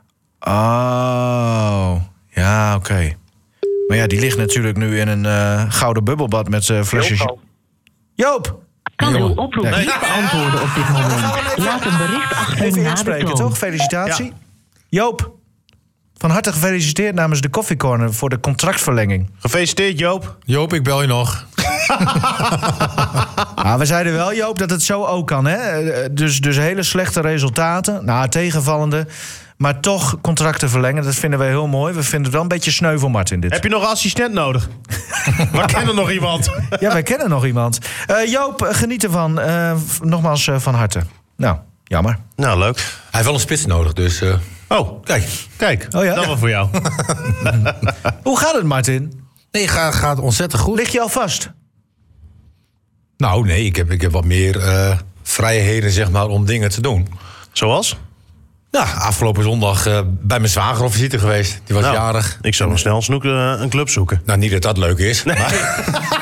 Oh, ja, oké. Okay. Maar ja, die ligt natuurlijk nu in een uh, gouden bubbelbad met uh, flesjes... Joop. Joop! Kan uw Jongen. oproep Nee. niet beantwoorden op dit moment. Laat een bericht achter Even na de inspreken, toon. toch? Felicitatie. Joop, van harte gefeliciteerd namens de Coffee Corner voor de contractverlenging. Gefeliciteerd, Joop. Joop, ik bel je nog. Ah, we zeiden wel, Joop, dat het zo ook kan, hè? Dus, dus hele slechte resultaten, nou, tegenvallende... maar toch contracten verlengen, dat vinden wij heel mooi. We vinden het wel een beetje sneu voor Martin, dit. Heb je nog een assistent nodig? We kennen nog iemand. Ja, wij kennen nog iemand. Uh, Joop, geniet ervan. Uh, nogmaals uh, van harte. Nou, jammer. Nou, leuk. Hij heeft wel een spits nodig, dus... Uh... Oh, Kijk. kijk. Oh ja? Dat wel voor jou. Hoe gaat het, Martin? Nee, gaat, gaat ontzettend goed. Lig je al vast? Nou, nee, ik heb, ik heb wat meer uh, vrijheden, zeg maar, om dingen te doen. Zoals? Ja, afgelopen zondag uh, bij mijn zwager op visite geweest. Die was Nou, jarig. Ik zou nog snel snoek, uh, een club zoeken. Nou, niet dat dat leuk is. Nee, maar,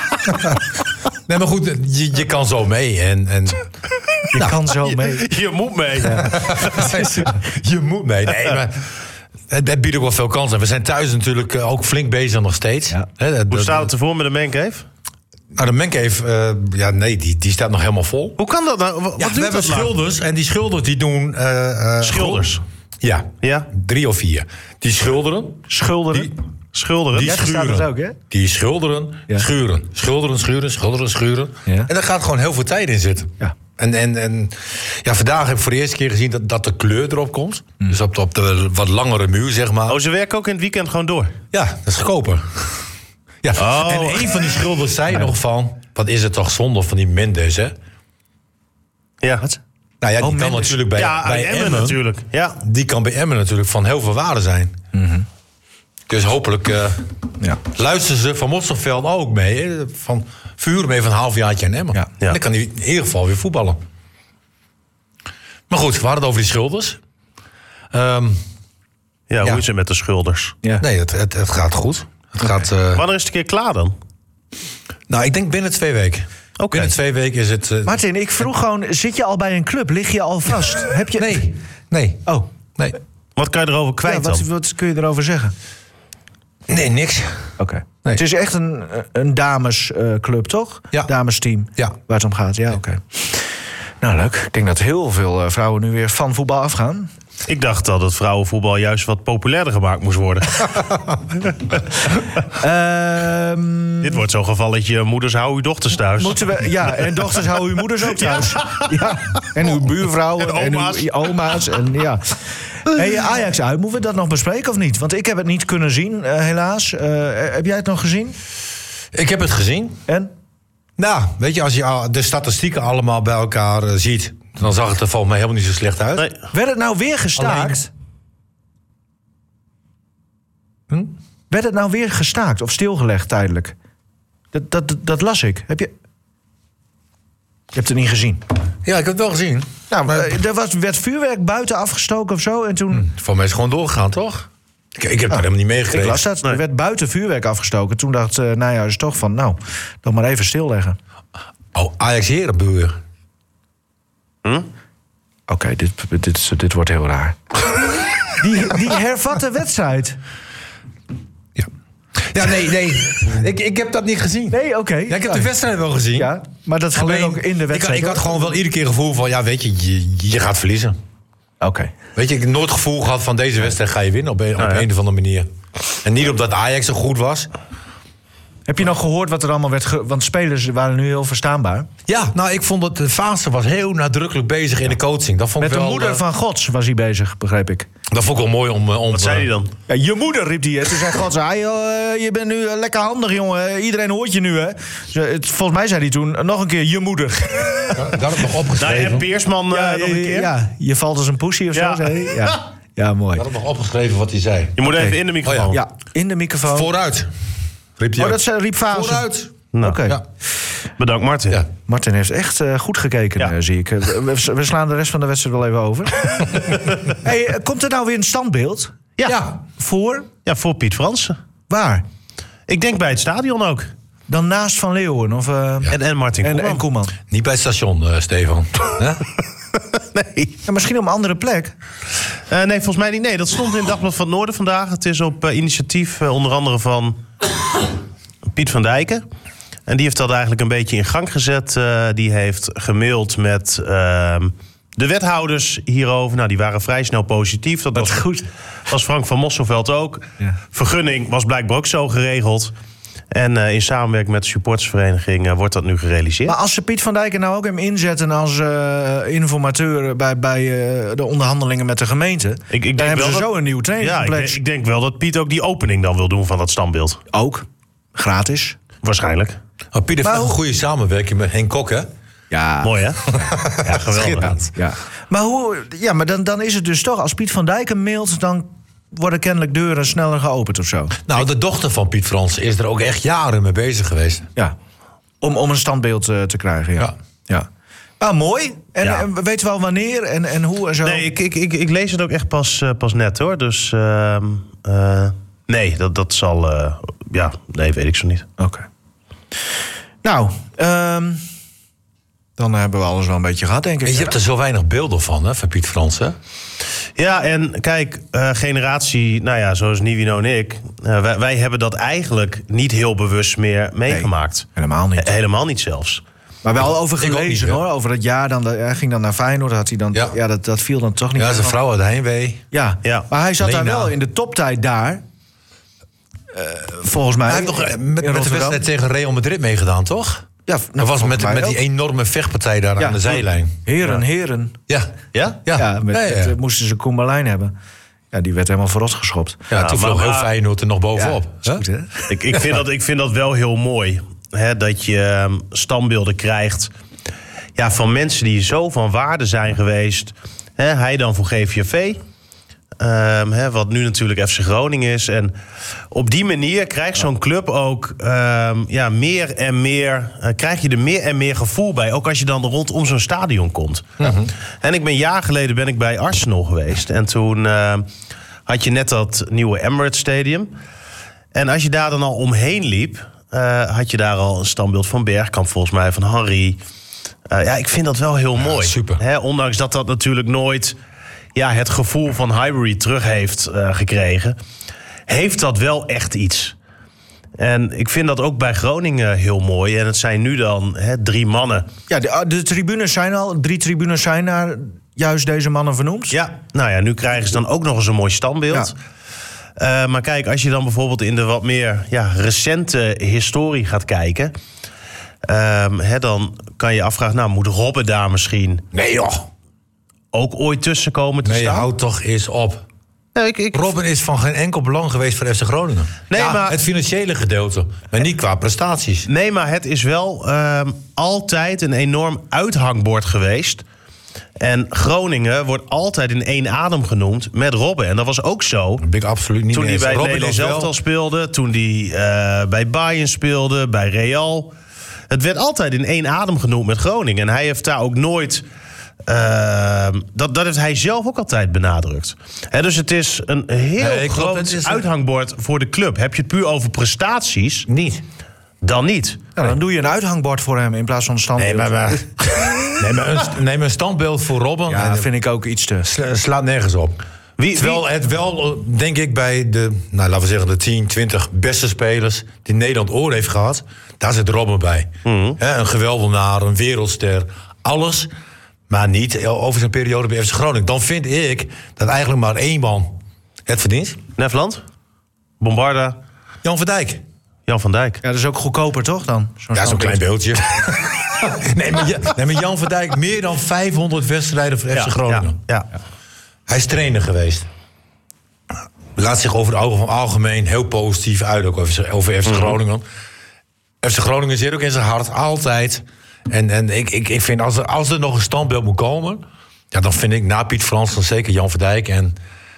nee, maar goed, je, je kan zo mee. En, en, Je Nou, kan zo mee. Je, je moet mee. je moet mee. Nee, maar het, het biedt ook wel veel kansen. We zijn thuis natuurlijk uh, ook flink bezig nog steeds. Ja. He, dat, Hoe dat- staat het ervoor met de mancave? Nou, de Mancave, uh, ja, nee, die, die staat nog helemaal vol. Hoe kan dat nou? Wat Ja, duurt we hebben dat lang? schilders. En die schilders die doen... Uh, uh, Schilders. Ja, Ja? drie of vier. Die schilderen. Schilderen. Die, Schilderen. die Ja, daar staat schuren. het ook, hè? Die schilderen, Ja. schuren. Schilderen, schuren, schilderen, schuren. Ja. En daar gaat gewoon heel veel tijd in zitten. Ja. En, en, en ja, vandaag heb ik voor de eerste keer gezien dat, dat de kleur erop komt. Mm. Dus op de, op de wat langere muur, zeg maar. Oh, ze werken ook in het weekend gewoon door. Ja, dat is goedkoper. Ja. Oh. En een van die schilders zei nog van... Wat is het toch zonde van die Mendes, hè? Ja. Nou ja, die Oh, kan Mendes. natuurlijk bij, ja, bij Emmen, Emmen... natuurlijk. Ja. Die kan bij Emmen natuurlijk van heel veel waarde zijn. Mm-hmm. Dus hopelijk uh, Ja. luisteren ze van Mosselveld ook mee. Hè? Van vuren mee van een halfjaartje in Emmen. Ja. En dan kan hij in ieder geval weer voetballen. Maar goed, we hadden het over die schilders. Ehm, Ja, hoe Ja. is het met de schulders? Ja. nee, het, het, het gaat goed. Het gaat, uh, Wanneer is het een keer klaar dan? nou, ik denk binnen twee weken. Oké. Binnen twee weken is het... uh, Martin, ik vroeg gewoon, zit je al bij een club? Lig je al vast? Heb je... nee, nee, Oh, nee. Wat kan je erover kwijt ja, wat, dan? wat kun je erover zeggen? Nee, niks. Oké. Nee. Het is echt een, een damesclub, toch? Ja. Damesteam, Ja. waar het om gaat. Ja, oké. Nou, leuk. Ik denk dat heel veel uh, vrouwen nu weer van voetbal afgaan. Ik dacht dat het vrouwenvoetbal juist wat populairder gemaakt moest worden. um, Dit wordt zo'n gevalletje, moeders hou uw dochters thuis. Moeten we, ja, en dochters houden uw moeders ook thuis. Ja. Ja. En uw buurvrouwen En oma's. en uw oma's. En, ja. Hey, Ajax uit, moeten we dat nog bespreken of niet? Want ik heb het niet kunnen zien, uh, helaas. Uh, heb jij het nog gezien? Ik heb het gezien. En? Nou, weet je, als je de statistieken allemaal bij elkaar uh, ziet... dan zag het er volgens mij helemaal niet zo slecht uit. Nee. Werd het nou weer gestaakt? Hm? Werd het nou weer gestaakt of stilgelegd tijdelijk? Dat, dat, dat, dat las ik. Heb je... Je hebt het niet gezien. Ja, ik heb het wel gezien. Nou, Maar- er was, werd vuurwerk buiten afgestoken of zo. En toen... Hm, voor mij is het gewoon doorgegaan, toch? Ik, ik heb het helemaal niet meegekregen. Ik las dat. Er werd buiten vuurwerk afgestoken. Toen dacht uh, Nijhuis toch van, nou, dan maar even stilleggen. Oh, Ajax Herenbuur. Hm? Oké, okay, dit, dit, dit wordt heel raar. die, die hervatte wedstrijd. Ja. Ja, nee, nee. ik, ik heb dat niet gezien. Nee, oké. Okay. Ja, ik heb de wedstrijd wel gezien. Ja, maar dat gebeurt ook in de wedstrijd. Ik, ik had gewoon wel iedere keer het gevoel van... ja, weet je, je, je gaat verliezen. Oké. Okay. Weet je, ik heb nooit het gevoel gehad van deze wedstrijd ga je winnen... op een, op Nou ja. een of andere manier. En niet omdat Ajax zo goed was. Heb je nog gehoord wat er allemaal werd... Ge- want spelers waren nu heel verstaanbaar. Ja, nou, ik vond dat de Fase was heel nadrukkelijk bezig in de coaching. Dat vond Met ik de wel, moeder uh, van Gods was hij bezig, begreep ik. Dat vond ik wel mooi om... uh, om Wat zei hij dan? Ja, je moeder, riep hij. hè. Toen zei Gods, ah, joh, uh, je bent nu uh, lekker handig, jongen. Iedereen hoort je nu, hè. Zo, het, volgens mij zei hij toen uh, nog een keer je moeder. Ja, daar heb ik nog Nou, opgeschreven. en Peersman uh, nog een keer. Ja, je valt als een poesie of zo, Ja. zei hij. Ja, ja mooi. Daar heb ik nog opgeschreven wat hij zei. Je moet even in de microfoon. Oh Ja, in de microfoon. Vooruit. Riep hij Oh, ook. dat zei, riep Fase. Vooruit. Nou, Oké. Ja. Bedankt, Martin. Ja. Martin heeft echt uh, goed gekeken, Ja. uh, zie ik. Uh, we, we slaan de rest van de wedstrijd wel even over. Hey, uh, komt er nou weer een standbeeld? Ja. Ja. Voor? Ja, voor Piet Fransen. Waar? Ik denk bij het stadion ook. Dan naast Van Leeuwen of, uh, En, en Martin en, Koeman. en Koeman. Niet bij het station, uh, Stefan. Hè? Nee. Ja, misschien op een andere plek. Uh, nee, volgens mij niet. Nee, dat stond in het Dagblad van het Noorden vandaag. Het is op uh, initiatief uh, onder andere van Piet van Dijken. En die heeft dat eigenlijk een beetje in gang gezet. Uh, die heeft gemaild met uh, de wethouders hierover. Nou, die waren vrij snel positief. Dat was goed. was Frank van Mosselveld ook. Ja. Vergunning was blijkbaar ook zo geregeld. En uh, in samenwerking met de supportersvereniging uh, wordt dat nu gerealiseerd. Maar als ze Piet van Dijken nou ook hem inzetten als uh, informateur bij, bij uh, de onderhandelingen met de gemeente, Ik- ik denk dan hebben ze wel dat- zo een nieuw ja, ik, denk- trainingscomplex. ik denk wel dat Piet ook die opening dan wil doen van dat standbeeld. Ook. Gratis. Waarschijnlijk. Oh, Piet heeft Maar echt een hoe- goede samenwerking met Henk Kok, hè? Ja. Mooi, hè? Ja, geweldig. Schitterend. Ja. Maar, hoe, ja, maar dan, dan is het dus toch, als Piet van Dijken mailt, dan worden kennelijk deuren sneller geopend of zo. Nou, de dochter van Piet Frans is er ook echt jaren mee bezig geweest. Ja. Om, om een standbeeld uh, te krijgen, ja. Ja. ja. Nou, mooi. En, Ja. en we weten wel wanneer en, en hoe en zo. Nee, ik, ik, ik, ik lees het ook echt pas, uh, pas net, hoor. Dus uh, uh, nee, dat, dat zal... Uh, ja, nee, weet ik zo niet. Oké. Okay. Nou, um, dan hebben we alles wel een beetje gehad, denk ik. En je hebt er zo weinig beelden van, hè, van Piet Frans, hè? Ja, en kijk, uh, generatie, nou ja, zoals Nivino en ik... Uh, wij, wij hebben dat eigenlijk niet heel bewust meer meegemaakt. Nee, helemaal niet. Uh, helemaal niet zelfs. Maar wel over ik ook gelezen, niet, hoor. Over het jaar, dan, hij ging dan naar Feyenoord, had hij dan, ja. Ja. ja, dat, dat viel dan toch niet. Ja, zijn meer vrouw uit Heimwee. Ja. Ja. Maar hij zat daar Lena. wel in de toptijd daar. Uh, volgens mij. Hij heeft nog eh, in met, met de Rotterdam. wedstrijd tegen Real Madrid meegedaan, toch? Ja, Dat nou, was met, volgens mij met die ook. enorme vechtpartij daar Ja. aan de zijlijn. Heren, heren. Ja. Ja? Ja, Ja, met, ja, ja. met, uh, moesten ze Koen Marlijn hebben. Ja, die werd helemaal verrot geschopt. Ja, toen maar- vloog heel maar- Feyenoord er nog bovenop. Ja, hè? is goed, hè? Ik, ik, vind dat, ik vind dat wel heel mooi. Hè, dat je um, standbeelden krijgt ja, van mensen die zo van waarde zijn geweest. Hè, hij dan voor G V V. Um, hè, wat nu natuurlijk F C Groningen is. En op die manier krijgt zo'n club ook um, ja, meer en meer... Uh, krijg je er meer en meer gevoel bij. Ook als je dan rondom zo'n stadion komt. Mm-hmm. En ik ben een jaar geleden ben ik bij Arsenal geweest. En toen uh, had je net dat nieuwe Emirates Stadium. En als je daar dan al omheen liep... Uh, had je daar al een standbeeld van Bergkamp, volgens mij, van Henry. Uh, ja, ik vind dat wel heel Ja, mooi. super. Hè, ondanks dat dat natuurlijk nooit ja, het gevoel van Highbury terug heeft uh, gekregen... heeft dat wel echt iets. En ik vind dat ook bij Groningen heel mooi. En het zijn nu dan hè, drie mannen. Ja, de, de tribunes zijn al, drie tribunes zijn naar juist deze mannen vernoemd. Ja, nou ja, nu krijgen ze dan ook nog eens een mooi standbeeld. Ja. Uh, maar kijk, als je dan bijvoorbeeld in de wat meer ja, recente historie gaat kijken... Um, hè, dan kan je afvragen, nou, moet Robben daar misschien... Nee joh. Ook ooit tussen komen te nee, staan? Nee, houd toch eens op. Nee, ik, ik... Robben is van geen enkel belang geweest voor F C Groningen. Nee, ja, maar... het financiële gedeelte, maar niet qua prestaties. Nee, maar het is wel um, altijd een enorm uithangbord geweest. En Groningen wordt altijd in één adem genoemd met Robben. En dat was ook zo. Dat ben ik absoluut niet toen mee eens. Toen hij bij Robben Nederland zelf al speelde. Toen hij uh, bij Bayern speelde. Bij Real. Het werd altijd in één adem genoemd met Groningen. En hij heeft daar ook nooit... Uh, dat, dat heeft hij zelf ook altijd benadrukt. He, dus het is een heel nee, groot klopt, een... uithangbord voor de club. Heb je het puur over prestaties? Niet. Dan niet. Ja, dan doe je een uithangbord voor hem in plaats van een standbeeld. Nee, maar, maar, nee, maar een, neem een standbeeld voor Robben. Ja, dat vind ik ook iets te... Sla, slaat nergens op. Wie, Terwijl wie? het wel, denk ik, bij de, nou, laten we zeggen, de tien, twintig beste spelers die Nederland ooit heeft gehad, daar zit Robben bij. Mm-hmm. He, een geweldenaar, een wereldster, alles, maar niet over zijn periode bij F C Groningen. Dan vind ik dat eigenlijk maar één man het verdient. Nefland? Bombarda? Jan van Dijk. Jan van Dijk. Ja, dat is ook goedkoper, toch dan? Zo'n Ja, zo'n standbeeld. klein beeldje. nee, maar, Ja- nee, maar Jan van Dijk, meer dan vijfhonderd wedstrijden voor F C Groningen. Ja, ja. Hij is trainer geweest. Laat zich over het algemeen heel positief uit, ook over, over F C Groningen. F C Groningen zit ook in zijn hart, altijd. En, en ik, ik, ik vind, als er, als er nog een standbeeld moet komen... Ja, dan vind ik na Piet Frans dan zeker Jan van Dijk. En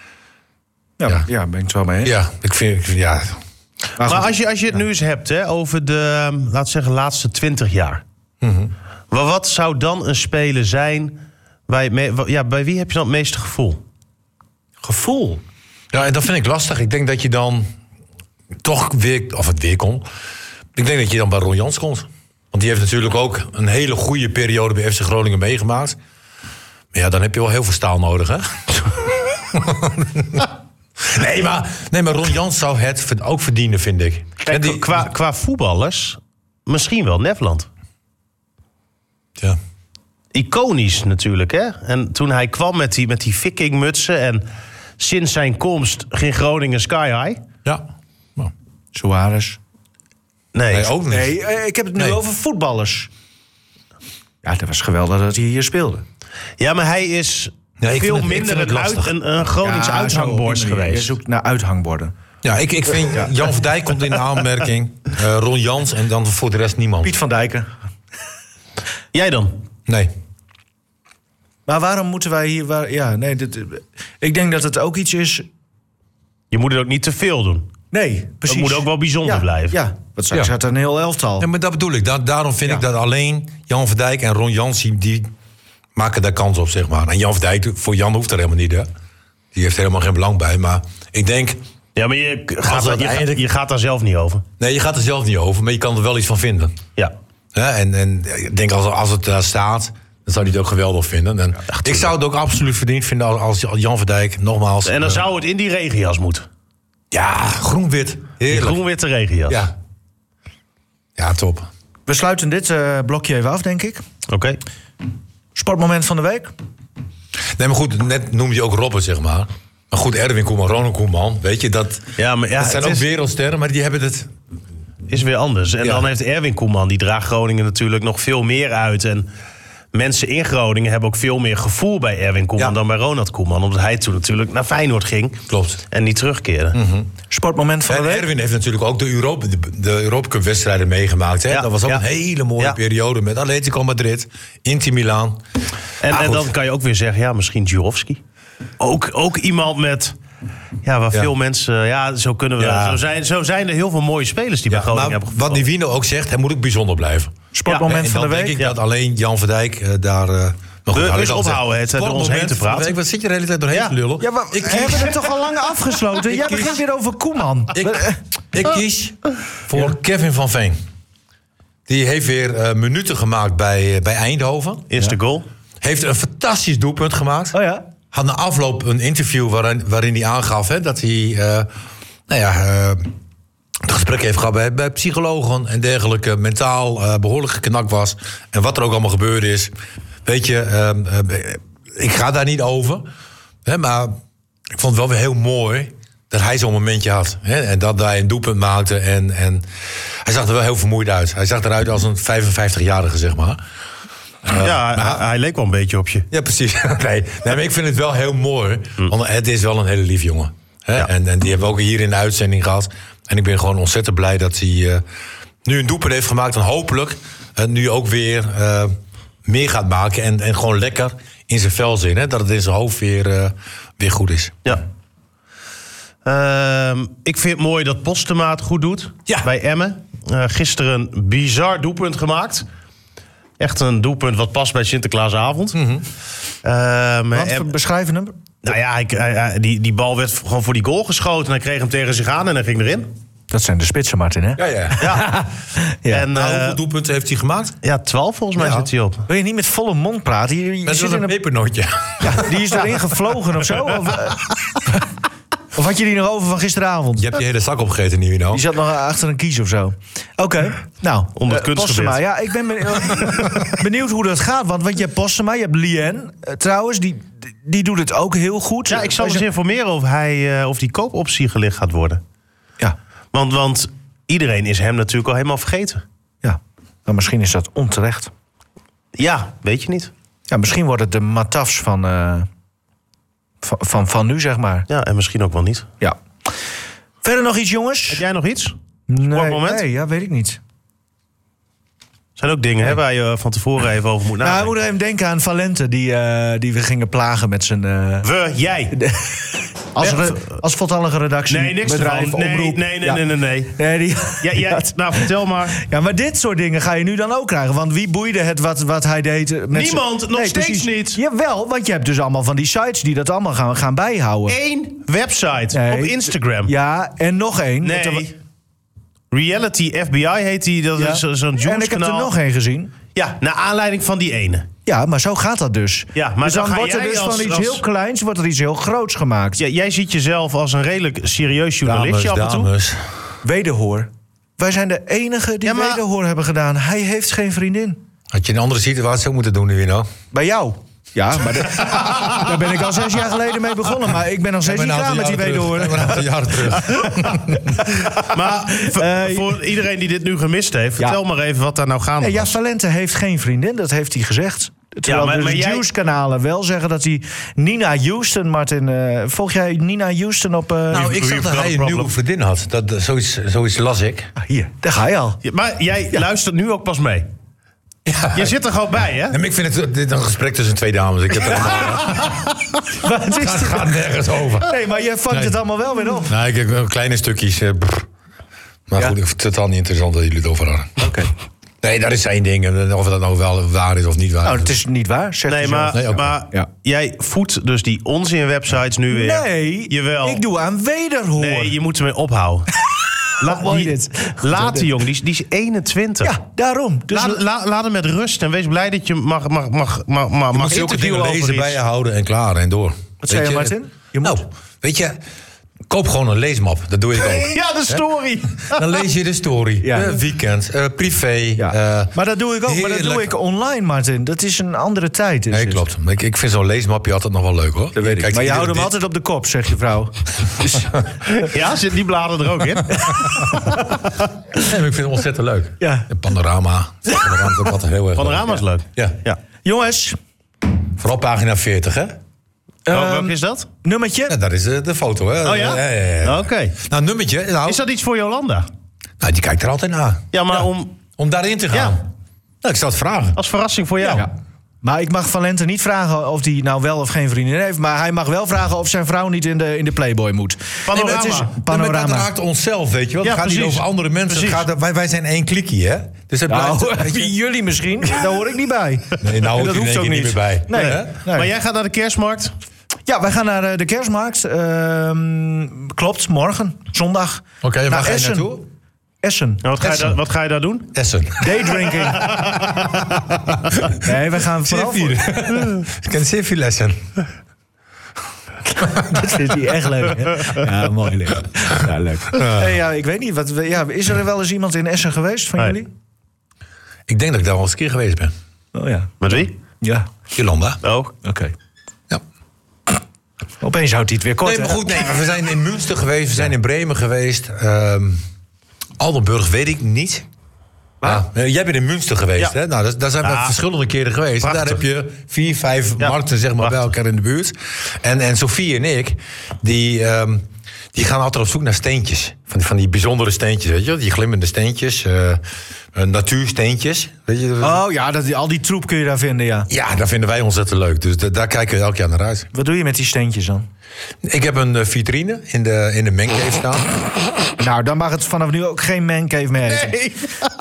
Ja, Ja. ja, ben ik het wel mee eens. ja, ik vind... Ja, Maar Maar goed, als je, als je het nu eens hebt hè, over de, um, laten we zeggen, laatste twintig jaar. Mhm. Maar wat zou dan een speler zijn... Bij, me- wa- ja, bij wie heb je dan het meeste gevoel? gevoel. ja, en dat vind ik lastig. Ik denk dat je dan toch weer... Of het weer komt. Ik denk dat je dan bij Ron Jans komt. Want die heeft natuurlijk ook een hele goede periode bij F C Groningen meegemaakt. Maar ja, dan heb je wel heel veel staal nodig, hè? nee, maar, nee, maar Ron Jans zou het verd- ook verdienen, vind ik. Kijk, En die- qua, qua voetballers, misschien wel Nefland. Ja. Iconisch natuurlijk, hè? En toen hij kwam met die, met die vikingmutsen... en sinds zijn komst ging Groningen sky high. Ja. Nou, Suarez. Nee, nee, ook niet. Nee, eh, ik heb het nu Nee. over voetballers. Ja, dat was geweldig dat hij hier speelde. Ja, maar hij is Ja, ik veel vind het- ik minder vind het een, uit, lastig. een, een Gronings Ja, zo op die uithangbord manier. Je geweest. zoekt naar uithangborden. Ja, ik, ik vind Jan van Dijk komt in de aanmerking. Uh, Ron Jans en dan voor de rest niemand. Piet van Dijken. Jij dan? Nee. Maar waarom moeten wij hier... Waar, ja, nee, dit, ik denk dat het ook iets is... Je moet het ook niet te veel doen. Nee, precies. Het moet ook wel bijzonder ja, blijven. Ja, want straks Ja. gaat er een heel elftal. Ja, maar dat bedoel ik. Da- daarom vind Ja. ik dat alleen Jan van Dijk en Ron Jans... die, die maken daar kans op, zeg maar. En Jan van Dijk, voor Jan hoeft er helemaal niet, hè. Die heeft er helemaal geen belang bij. Maar ik denk... Ja, maar je gaat, Als daar, dat je, gaat- eindigt- je gaat daar zelf niet over. Nee, je gaat er zelf niet over, maar je kan er wel iets van vinden. Ja. Ja, en, en ik denk als, als het daar staat, dan zou hij het ook geweldig vinden. En ik zou het ook absoluut verdiend vinden als, als Jan van Dijk, nogmaals... En dan eh, zou het in die regenjas moeten. Ja, groen-wit. Die Heerlijk. groen-witte regenjas. Ja. Ja, top. We sluiten dit eh, blokje even af, denk ik. Oké. Sportmoment van de week. Nee, maar goed, net noemde je ook Robben, zeg maar. Maar goed, Erwin Koeman, Ronald Koeman, weet je, dat, Ja, maar ja, dat zijn het ook is, wereldsterren, maar die hebben het... is weer anders. En Ja. dan heeft Erwin Koeman, die draagt Groningen natuurlijk nog veel meer uit. En mensen in Groningen hebben ook veel meer gevoel bij Erwin Koeman Ja. dan bij Ronald Koeman. Omdat hij toen natuurlijk naar Feyenoord ging. Klopt. En niet terugkeerde. Sportmoment van En de week. Erwin heeft natuurlijk ook de Europa, de, de Europa Cup wedstrijden meegemaakt. Hè? Ja, Dat was ook ja. een hele mooie Ja. periode met Atletico Madrid, Inter Milaan. En, Maar en goed. dan kan je ook weer zeggen, ja, misschien Jurovski. Ook, ook iemand met... Ja, waar Ja. veel mensen... Ja, zo kunnen we... Ja. Zo, zijn, zo zijn er heel veel mooie spelers die bij Ja, Groningen maar hebben wat gevoetbald. Nivino ook zegt, hij moet ook bijzonder blijven. Sportmoment En van de dan denk week. ik dat alleen Jan van Dijk eh, daar... eh nog We- goed, we ik eens al ophouden, zeg, het, door ons heen te sportmoment van de praten. week. Wat zit je de hele tijd doorheen Ja. te lullen? Ja, maar ik we kies, hebben het toch al lang afgesloten? Jij kies- begint weer over Koeman. ik, ik kies voor Kevin van Veen. Die heeft weer eh, minuten gemaakt bij, eh, bij Eindhoven. Eerste goal. Heeft een fantastisch doelpunt gemaakt. Oh ja? Had na afloop een interview waarin, waarin hij aangaf hè, dat hij... eh, nou ja, eh, het gesprek heeft gehad bij, bij psychologen en dergelijke, mentaal uh, behoorlijk geknakt was. En wat er ook allemaal gebeurd is. Weet je, uh, uh, ik ga daar niet over. Hè, maar ik vond het wel weer heel mooi dat hij zo'n momentje had. Hè, en dat hij een doelpunt maakte. En, en hij zag er wel heel vermoeid uit. Hij zag eruit als een vijfenvijftigjarige, zeg maar. Uh, ja, maar, hij, hij leek wel een beetje op je. Ja, precies. nee, nee, maar ik vind het wel heel mooi. Want het is wel een hele lief jongen. Hè? Ja. En, en die hebben we ook hier in de uitzending gehad. En ik ben gewoon ontzettend blij dat hij uh, nu een doelpunt heeft gemaakt. En hopelijk uh, nu ook weer uh, meer gaat maken. En, en gewoon lekker in zijn vel zit. Hè? Dat het in zijn hoofd weer, uh, weer goed is. Ja. Uh, ik vind het mooi dat Postema het goed doet. Ja. Bij Emmen. Uh, gisteren een bizar doelpunt gemaakt. Echt een doelpunt wat past bij Sinterklaasavond. Mm-hmm. Uh, Wat em- beschrijven hem? Nou ja, hij, hij, hij- die, die bal werd gewoon voor die goal geschoten. En hij kreeg hem tegen zich aan en hij ging erin. Dat zijn de spitsen, Martin, hè? Ja, ja. Ja. Ja. En, Nou, uh, hoeveel doelpunten heeft hij gemaakt? ja, twaalf volgens mij Ja. zit hij op. Wil je niet met volle mond praten? Je, je Dat is zit wel in een een, pepernootje. ja, die is erin gevlogen of zo? Of, uh, of had je die nog over van gisteravond? Je hebt je hele zak opgegeten, Nivino. Die zat nog achter een kies of zo. Oké, okay. Nou, Onder het uh, kunstgebied. Postema. Ja, ik ben benieuwd, benieuwd hoe dat gaat. Want, want je hebt Postema, je hebt Lien. Uh, trouwens, die, die doet het ook heel goed. Ja, ik zal Wij eens zijn- informeren of, hij, uh, of die koopoptie gelicht gaat worden. Ja, Want, want iedereen is hem natuurlijk al helemaal vergeten. ja. Maar misschien is dat onterecht. Ja, weet je niet. Ja, misschien wordt het de Matafs van, uh, van, van, van nu, zeg maar. Ja, en misschien ook wel niet. Ja. Verder nog iets, jongens? Heb jij nog iets? Nee, Sportmoment? nee, ja, weet ik niet. Zijn ook dingen hè, waar je van tevoren even over moet Nou, ik nadenken. moet er even denken aan Valente, die, uh, die we gingen plagen met zijn... Uh, We, jij. als, re, als voltallige redactie, Nee, niks bedrijf, ervan. Nee, omroep. nee, nee, Ja. nee, nee, nee. Nee, die, Ja, ja, nou, vertel maar. ja, maar dit soort dingen ga je nu dan ook krijgen. Want wie boeide het wat, wat hij deed? Met Niemand, zijn- nog Nee, steeds precies. niet. Jawel, want je hebt dus allemaal van die sites die dat allemaal gaan, gaan bijhouden. Eén website Nee. op Instagram. Ja, en nog één. Want er wa- Nee. Reality F B I heet die. Dat Ja. is zo- zo'n En ik heb er Juice-kanaal. nog één gezien. Ja, naar aanleiding van die ene. Ja, maar zo gaat dat dus. Ja, maar dus dan dan ga wordt er jij dus als- van iets als- heel kleins wordt er iets heel groots gemaakt. Ja, jij ziet jezelf als een redelijk serieus journalistje af en toe. dames. Wederhoor. Wij zijn de enigen die Ja, maar- wederhoor hebben gedaan. Hij heeft geen vriendin. Had je een andere situatie moeten doen, Nivino? Bij jou. Ja, maar de- daar ben ik al zes jaar geleden mee begonnen. Maar ik ben nog steeds niet klaar met die wederhoor. Een aantal jaren terug. Maar v- voor iedereen die dit nu gemist heeft, vertel maar even wat daar nou gaande Nee, ja, was. Valente heeft geen vriendin, dat heeft hij gezegd. Terwijl Ja, maar- dus maar de jij- Juice-kanalen wel zeggen dat hij... Nina Houston, Martin... eh, volg jij Nina Houston op... eh, Nou, ik zag dat hij een nieuwe vriendin had. Dat, dat- zoiets, zoiets las ik. ah, hier, daar ga je al. Ja, maar jij luistert nu ook pas mee. Je zit er gewoon bij, hè? Nee, maar ik vind het dit een gesprek tussen twee dames. Ik heb er Wat is het dit? gaat nergens over. Nee, maar je vangt Nee. het allemaal wel weer op. Nou, ik heb wel kleine stukjes. eh, brr. maar Ja. goed, ik vind het totaal niet interessant dat jullie het over hadden. Oké. Nee, dat is zijn ding. En of dat nou wel waar is of niet waar. Nou, het is niet waar, zeg Nee, je maar, zelf. Nee, oké. maar Ja. jij voedt dus die onzin-websites nu weer. Nee, Jawel. ik doe aan wederhoor. Nee, je moet ermee ophouden. La, mooi die- dit. Laat die jong, die is, die is eenentwintig. Ja, daarom. Dus laat, la- laat hem met rust en wees blij dat je mag, mag, mag, mag, mag, je mag moet zulke dingen interviewen lezen over bij iets. je houden en klaar en door. Wat zei Weet je, Martin? Je moet... Nou, weet je, koop gewoon een leesmap. Dat doe ik ook. Ja, de story. Dan lees je de story. Ja. Eh, weekend, eh, privé. Ja. eh, maar dat doe ik ook, maar dat doe heerlijk. ik online, Martin. Dat is een andere tijd. is Nee, het. klopt. Maar Ik, ik vind zo'n leesmapje altijd nog wel leuk, hoor. Dat weet ik. Kijk, Maar je iedere houdt hem dit- altijd op de kop, zegt je vrouw. Dus, Ja, zit die bladen er ook in? Nee, maar ik vind het ontzettend leuk. Ja. En Panorama. Panorama is ook altijd heel erg Panorama is leuk. leuk. Ja. Ja. jongens, Vooral pagina veertig, hè? Oh, welke is dat? nummertje. Ja, dat is de, de foto, hè? Oh ja? Ja, ja, ja. Oké. Nou, nummertje. Nou, Is dat iets voor Jolanda? nou, die kijkt er altijd naar. Ja, maar om Om daarin te gaan. Ja. Nou, ik zal het vragen. als verrassing voor jou. Ja. Maar ik mag Valente niet vragen of hij nou wel of geen vriendin heeft. Maar hij mag wel vragen of zijn vrouw niet in de, in de Playboy moet. Panorama. Nee, maar het is Nee, maar panorama. dat raakt onszelf, weet je wel. Ja, Het gaat niet precies. over andere mensen. Het Precies. gaat, wij, wij zijn één klikkie, hè? Dus het Nou, blijft... weet je- jullie misschien, daar hoor ik niet bij. Nee, nou En hoort dat hij in hoeft één ook keer niet niet. meer bij. Nee, hè? nee. Maar jij gaat naar de kerstmarkt? Ja, wij gaan naar eh, de kerstmarkt. Ehm, klopt, morgen, zondag. Oké, en waar Naar ga je Essen. naartoe? Essen. En wat, ga je Essen. daar, wat ga je daar doen? Essen. Daydrinking. Nee, wij gaan vooral voor... Ik ken zeer veel lessen. Dat is die echt leuk, hè? Ja, mooi leuk. Ja, leuk. Hey, ja, ik weet niet, wat, ja, is er wel eens iemand in Essen geweest van Nee. jullie? Ik denk dat ik daar wel eens een keer geweest ben. Oh ja. Met wie? Ja, Jolanda. Oh. oké. Okay. Ja. Opeens houdt hij het weer kort. Nee, maar hè? goed, nee, maar we zijn in Münster geweest, we zijn in Bremen geweest. Um, Aldenburg weet ik niet. Ja, eh, jij bent in Münster geweest, Ja. hè? Nou, daar, daar zijn we Ja. verschillende keren geweest. Prachtig. Daar heb je vier, vijf Ja. markten zeg maar, bij Prachtig. elkaar in de buurt. En, en Sofie en ik, die, um, die gaan altijd op zoek naar steentjes. Van, van die bijzondere steentjes, weet je wel? Die glimmende steentjes, uh, uh, natuursteentjes. Weet je? Oh ja, dat, al die troep kun je daar vinden, ja. Ja, dat vinden wij ontzettend leuk. Dus da- daar kijken we elk jaar naar uit. Wat doe je met die steentjes dan? Ik heb een uh, vitrine in de, in de mancave staan. Nou, dan mag het vanaf nu ook geen mancave meer heten. Nee.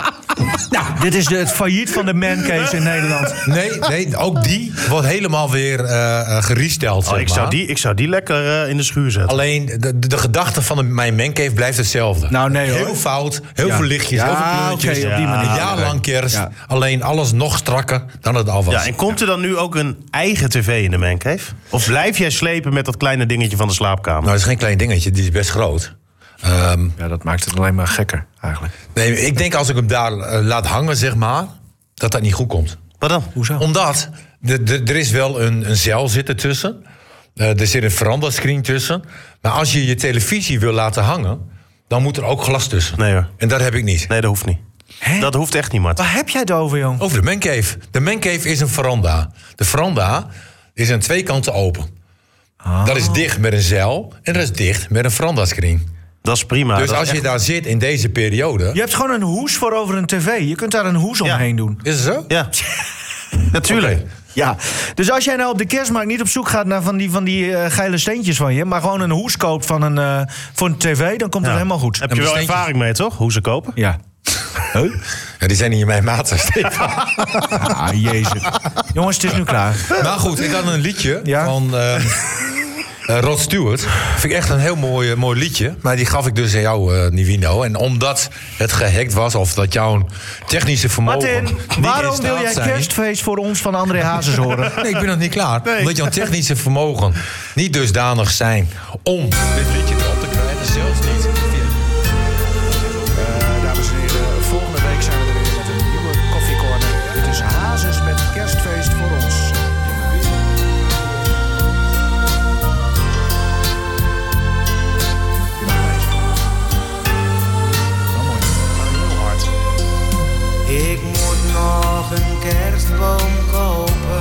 Nou, dit is de, het failliet van de mancaves in Nederland. Nee, nee, ook die wordt helemaal weer uh, uh, geresteld. Oh, zeg ik, zou maar. die, ik zou die lekker uh, in de schuur zetten. Alleen de, de, de gedachte van de, mijn mancave blijft hetzelfde. Nou, nee, hoor. Heel fout, heel Ja. veel lichtjes, Ja, heel veel kleurtjes. oké, op die Ja. manier. Een jaar lang kerst. Ja. Alleen alles nog strakker dan het al was. Ja, en komt er dan nu ook een eigen tv in de mancave? Of blijf jij slepen met dat kleine dingetje van de slaapkamer? Nou, het is geen klein dingetje, die is best groot. Um, Ja, dat maakt het alleen maar gekker, eigenlijk. nee, ik denk als ik hem daar uh, laat hangen, zeg maar, dat dat niet goed komt. Wat dan? Hoezo? Omdat de, de, er is wel een, een zeil zit ertussen. Uh, er zit een verandascreen tussen. Maar als je je televisie wil laten hangen, dan moet er ook glas tussen. Nee hoor. En dat heb ik niet. Nee, dat hoeft niet. Hè? Dat hoeft echt niet, Mart. Waar heb jij het over, jong? Over de mancave. De mancave is een veranda. De veranda is aan twee kanten open. Oh. Dat is dicht met een zeil en dat is dicht met een verandascreen. Dat is prima. Dus Dat is als je echt- daar zit in deze periode... Je hebt gewoon een hoes voor over een tv. Je kunt daar een hoes Ja. omheen doen. Is het zo? Ja, natuurlijk. Oké. Ja, dus als jij nou op de kerstmarkt niet op zoek gaat naar van die, van die uh, geile steentjes van je... maar gewoon een hoes koopt van een, uh, voor een tv, dan komt het Ja. helemaal goed. Heb je wel steentjes. ervaring mee, toch? Hoe ze kopen? Ja. Huh? Ja, die zijn niet in mijn maat, Stefan. Ah, jezus. Jongens, het is nu klaar. Maar goed, ik had een liedje Ja? van ehm, eh, Rod Stewart. Vind ik echt een heel mooi, eh, mooi liedje. Maar die gaf ik dus aan jou, eh, Nivino. En omdat het gehackt was, of dat jouw technische vermogen... Martin, niet in waarom staat wil jij zijn- kerstfeest voor ons van André Hazes horen? Nee, ik ben nog niet klaar. Omdat jouw technische vermogen niet dusdanig zijn om dit liedje erop te krijgen. Zelfs niet. Uh, dames en heren, volgende week zijn we er weer met een nieuwe koffiecorner. Dit is Hazes met kerstfeest voor ons. Ik moet nog een kerstboom kopen.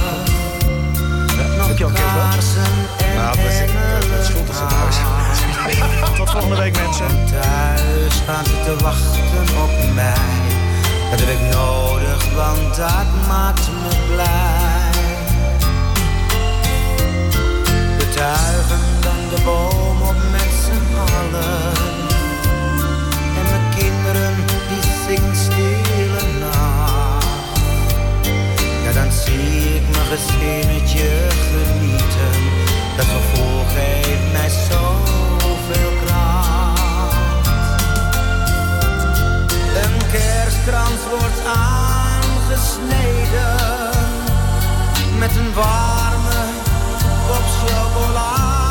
Nog Heb je al een kerstboom? kaarsen en Nou, dat is- dat is goed, dat is het huis. Tot volgende week, mensen. thuis staan ze te wachten op mij. Dat heb ik nodig, want dat maakt me blij. Betuigen dan de boom op met z'n allen. En mijn kinderen die zingen stille nacht. Ja, dan zie ik mijn gezinnetje genieten. Dat gevoel geeft mij zoveel kracht. Een kerstkrans wordt aangesneden met een warme kop chocola.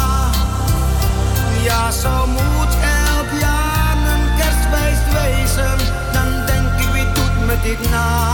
Ja, zo moet elk jaar een kerstfeest wezen. Dan denk ik, wie doet me dit na?